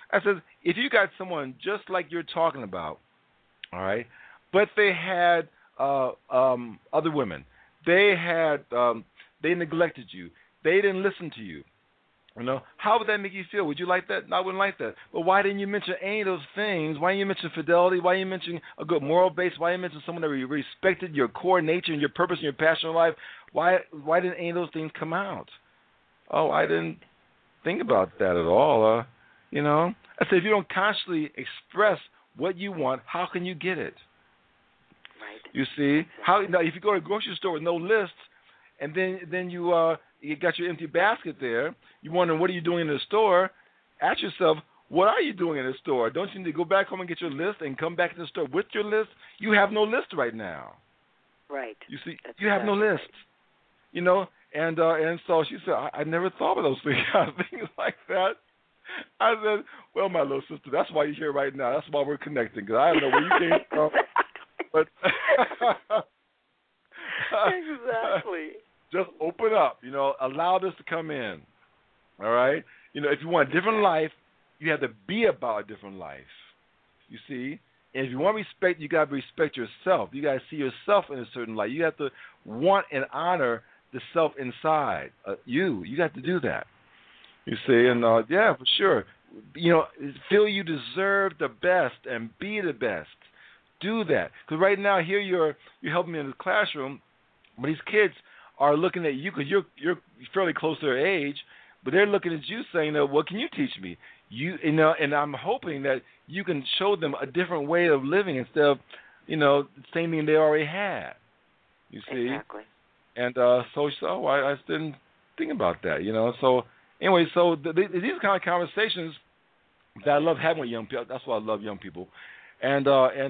if you got someone just like you're talking about, all right, but they had other women. They had they neglected you. They didn't listen to you. You know, how would that make you feel? Would you like that? No, I wouldn't like that. But why didn't you mention any of those things? Why didn't you mention fidelity? Why didn't you mention a good moral base? Why didn't you mention someone that respected your core nature and your purpose and your passion in life? Why didn't any of those things come out? Oh, I didn't think about that at all. You know, I said if you don't constantly express what you want, how can you get it? Right. You see, how now if you go to a grocery store with no list, and then you got your empty basket there, you wonder what are you doing in the store? Ask yourself, what are you doing in the store? Don't you need to go back home and get your list and come back to the store with your list? You have no list right now. Right. You see, That's you have no exactly list. You know, and so she said, I never thought of those things like that. I said, well, my little sister, that's why you're here right now. That's why we're connecting, because I don't know where you came from. But exactly. Just open up, you know, allow this to come in. All right? You know, if you want a different life, you have to be about a different life. You see? And if you want respect, you got to respect yourself. You got to see yourself in a certain light. You have to want and honor the self inside you. You got to do that. You see? And, yeah, for sure. You know, feel you deserve the best and be the best. Do that. Because right now, here you're helping me in the classroom, but these kids are looking at you because you're fairly close to their age, but they're looking at you saying, "What can you teach me?" You know, and I'm hoping that you can show them a different way of living instead of, you know, the same thing they already had. You see? Exactly. And so I just didn't think about that, you know. So anyway, so these kind of conversations that I love having with young people. That's why I love young people, and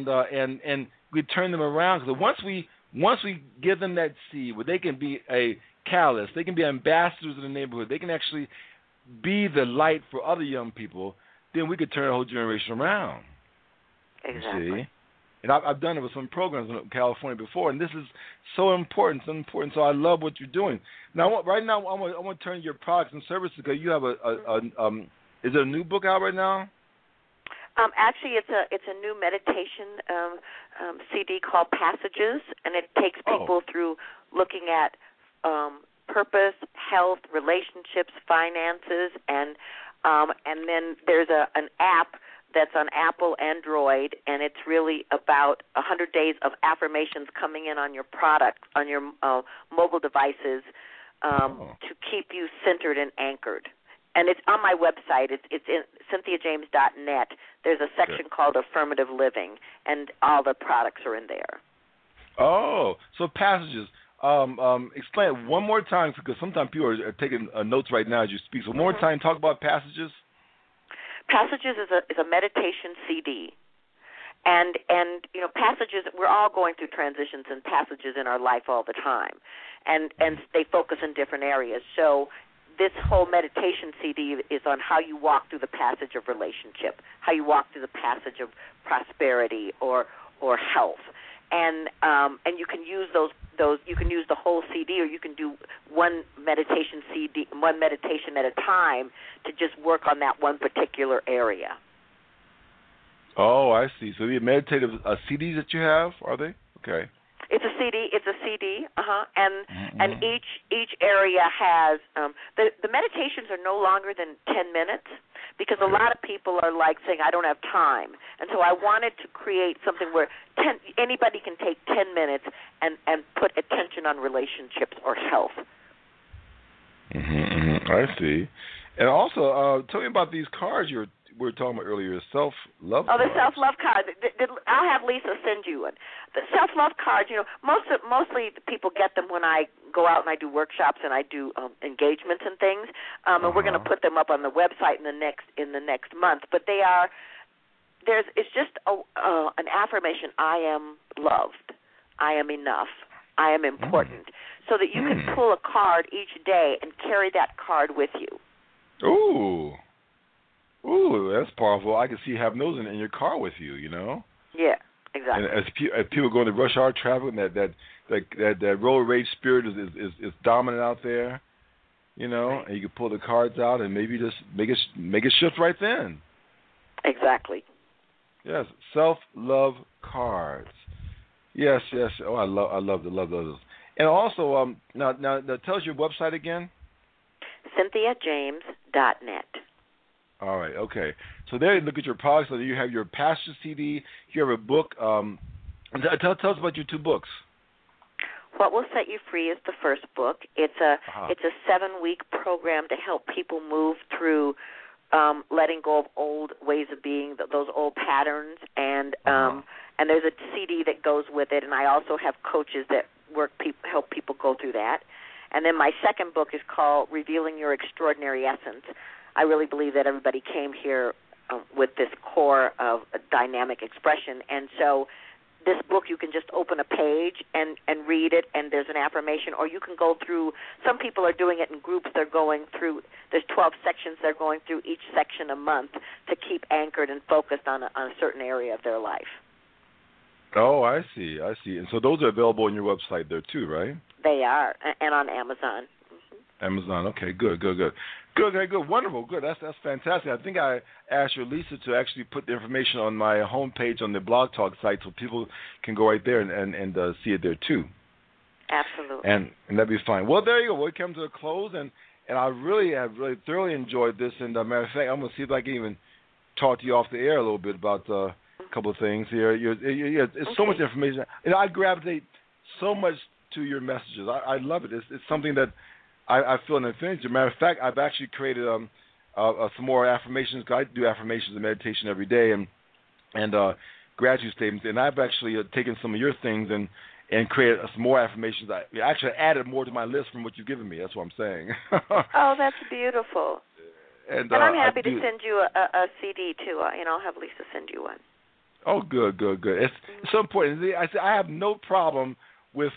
we turn them around because once we give them that seed where they can be a catalyst, they can be ambassadors in the neighborhood, they can actually be the light for other young people, then we could turn the whole generation around. Exactly. You see? And I've done it with some programs in California before, and this is so important, so I love what you're doing. Now, right now, I want to turn to your products and services because you have is there a new book out right now? Actually, it's a new meditation CD called Passages, and it takes people through looking at purpose, health, relationships, finances, and then there's an app that's on Apple, Android, and it's really about 100 days of affirmations coming in on your product, on your mobile devices, to keep you centered and anchored. And it's on my website. It's in CynthiaJames.net. There's a section called Affirmative Living, and all the products are in there. Oh, so Passages. Explain it one more time because sometimes people are taking notes right now as you speak. So one more time, talk about Passages. Passages is a meditation CD. And you know, passages, we're all going through transitions and passages in our life all the time. And they focus in different areas. So this whole meditation CD is on how you walk through the passage of relationship, how you walk through the passage of prosperity or health, and you can use those. You can use the whole CD, or you can do one meditation CD, one meditation at a time to just work on that one particular area. Oh, I see. So the meditative CDs that you have, are they? Okay. It's a CD, and each area has the meditations are no longer than 10 minutes because a lot of people are like saying I don't have time, and so I wanted to create something where anybody can take 10 minutes and put attention on relationships or health. I see. And also, tell me about these cards we were talking about earlier, self-love cards. Oh, the self-love card. I'll have Lisa send you one. The self-love cards, you know, mostly people get them when I go out and I do workshops and I do engagements and things. And we're going to put them up on the website in the next month. But it's just an affirmation. I am loved. I am enough. I am important. So that you can pull a card each day and carry that card with you. Ooh, that's powerful. I can see you having those in your car with you, you know? Yeah, exactly. And as people go into rush hour traffic, and that road rage spirit is dominant out there, you know, and you can pull the cards out and maybe just make a shift right then. Exactly. Yes, self-love cards. Yes, yes. Oh, I love those. And also, now tell us your website again. CynthiaJames.net. All right, okay. So there you look at your products. So you have your Pastor CD. You have a book. Tell us about your 2 books. What Will Set You Free is the first book. It's a 7-week program to help people move through letting go of old ways of being, those old patterns, and there's a CD that goes with it. And I also have coaches that help people go through that. And then my second book is called Revealing Your Extraordinary Essence. I really believe that everybody came here with this core of dynamic expression. And so this book, you can just open a page and read it, and there's an affirmation, or you can go through. Some people are doing it in groups. They're going through, there's 12 sections. They're going through each section a month to keep anchored and focused on a certain area of their life. Oh, I see. And so those are available on your website there too, right? They are, and on Amazon. Mm-hmm. Amazon. Okay, good. Wonderful. Good. That's fantastic. I think I asked your Lisa to actually put the information on my homepage on the Blog Talk site so people can go right there and see it there too. Absolutely. And that'd be fine. Well, there you go. We come to a close, and I have really thoroughly enjoyed this. And matter of fact, I'm going to see if I can even talk to you off the air a little bit about a couple of things here. It's so much information. I gravitate so much to your messages. I love it. It's something that I feel an affinity. As a matter of fact, I've actually created some more affirmations. I do affirmations and meditation every day, and gratitude statements. And I've actually taken some of your things and created some more affirmations. I actually added more to my list from what you've given me. That's what I'm saying. Oh, that's beautiful. And I'm happy to send you a CD too. I'll have Lisa send you one. Oh, good. It's so important. I have no problem with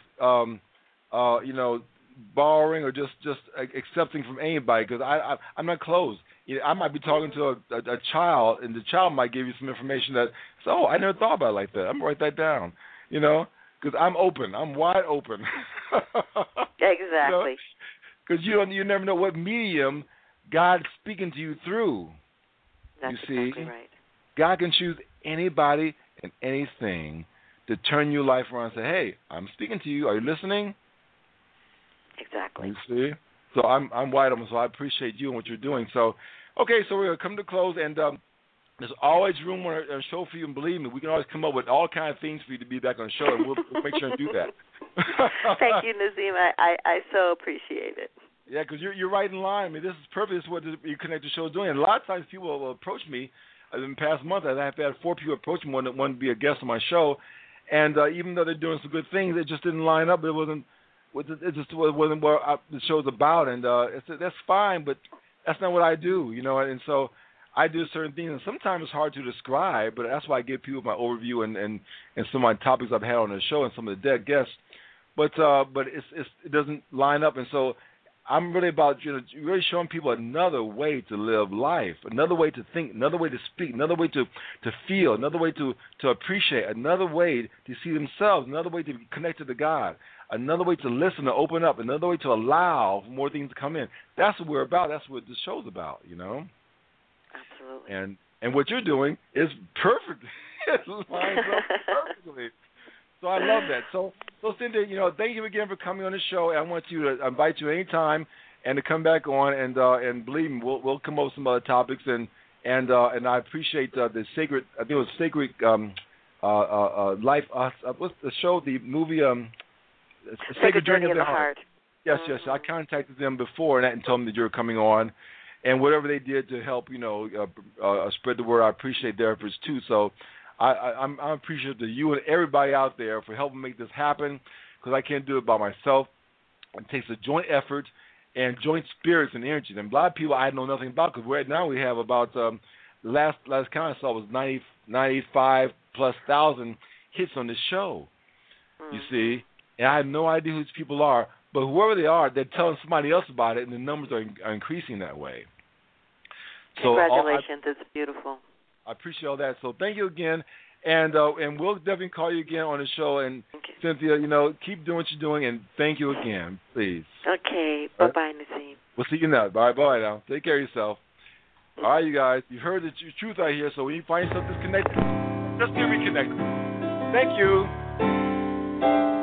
borrowing or just accepting from anybody, because I'm not closed. I might be talking to a child, and the child might give you some information that, I never thought about it like that. I'm going to write that down, because I'm open. I'm wide open. Exactly. Because you never know what medium God's speaking to you through. That's exactly right. God can choose anybody and anything to turn your life around and say, hey, I'm speaking to you. Are you listening? Exactly. You see? So I'm wide open, so I appreciate you and what you're doing. So, okay, so we're going to come to close, and there's always room on a show for you, and believe me, we can always come up with all kinds of things for you to be back on the show, and we'll make sure and do that. Thank you, Nazim. I so appreciate it. Yeah, because you're right in line. I mean, this is perfect. This is what the Reconnected Show is doing. And a lot of times people will approach me. In the past month, I've had 4 people approach me that wanted to be a guest on my show, and even though they're doing some good things, it just didn't line up. It just wasn't what the show's about, and that's fine, but that's not what I do, And so I do certain things, and sometimes it's hard to describe, but that's why I give people my overview and some of my topics I've had on the show and some of the dead guests. But it doesn't line up, and so I'm really about really showing people another way to live life, another way to think, another way to speak, another way to feel, another way to appreciate, another way to see themselves, another way to be connected to God, another way to listen, to open up, another way to allow more things to come in. That's what we're about. That's what the show's about, Absolutely. And what you're doing is perfect. It lines up perfectly. So I love that. So Cynthia, thank you again for coming on the show. I want to invite you anytime and to come back on, and believe me, we'll come up with some other topics, and I appreciate the sacred. I think it was Sacred Life. What's the show? The movie. Sacred Journey of the Heart. Yes. I contacted them before and told them that you were coming on, and whatever they did to help, spread the word, I appreciate their efforts too. So. I'm appreciative to you and everybody out there for helping make this happen, because I can't do it by myself. It takes a joint effort and joint spirits and energy. And a lot of people I know nothing about, because right now we have about the last count I saw was 95,000+ hits on this show. You see, and I have no idea who these people are, but whoever they are, they're telling somebody else about it, and the numbers are increasing that way. So congratulations! It's beautiful. I appreciate all that. So thank you again, and we'll definitely call you again on the show. And Cynthia, keep doing what you're doing, and thank you again, please. Okay. Bye-bye, Nazim. We'll see you now. Bye now. Take care of yourself. All right, you guys. You heard the truth out here. So when you find yourself disconnected, just get reconnected. Thank you. Bye.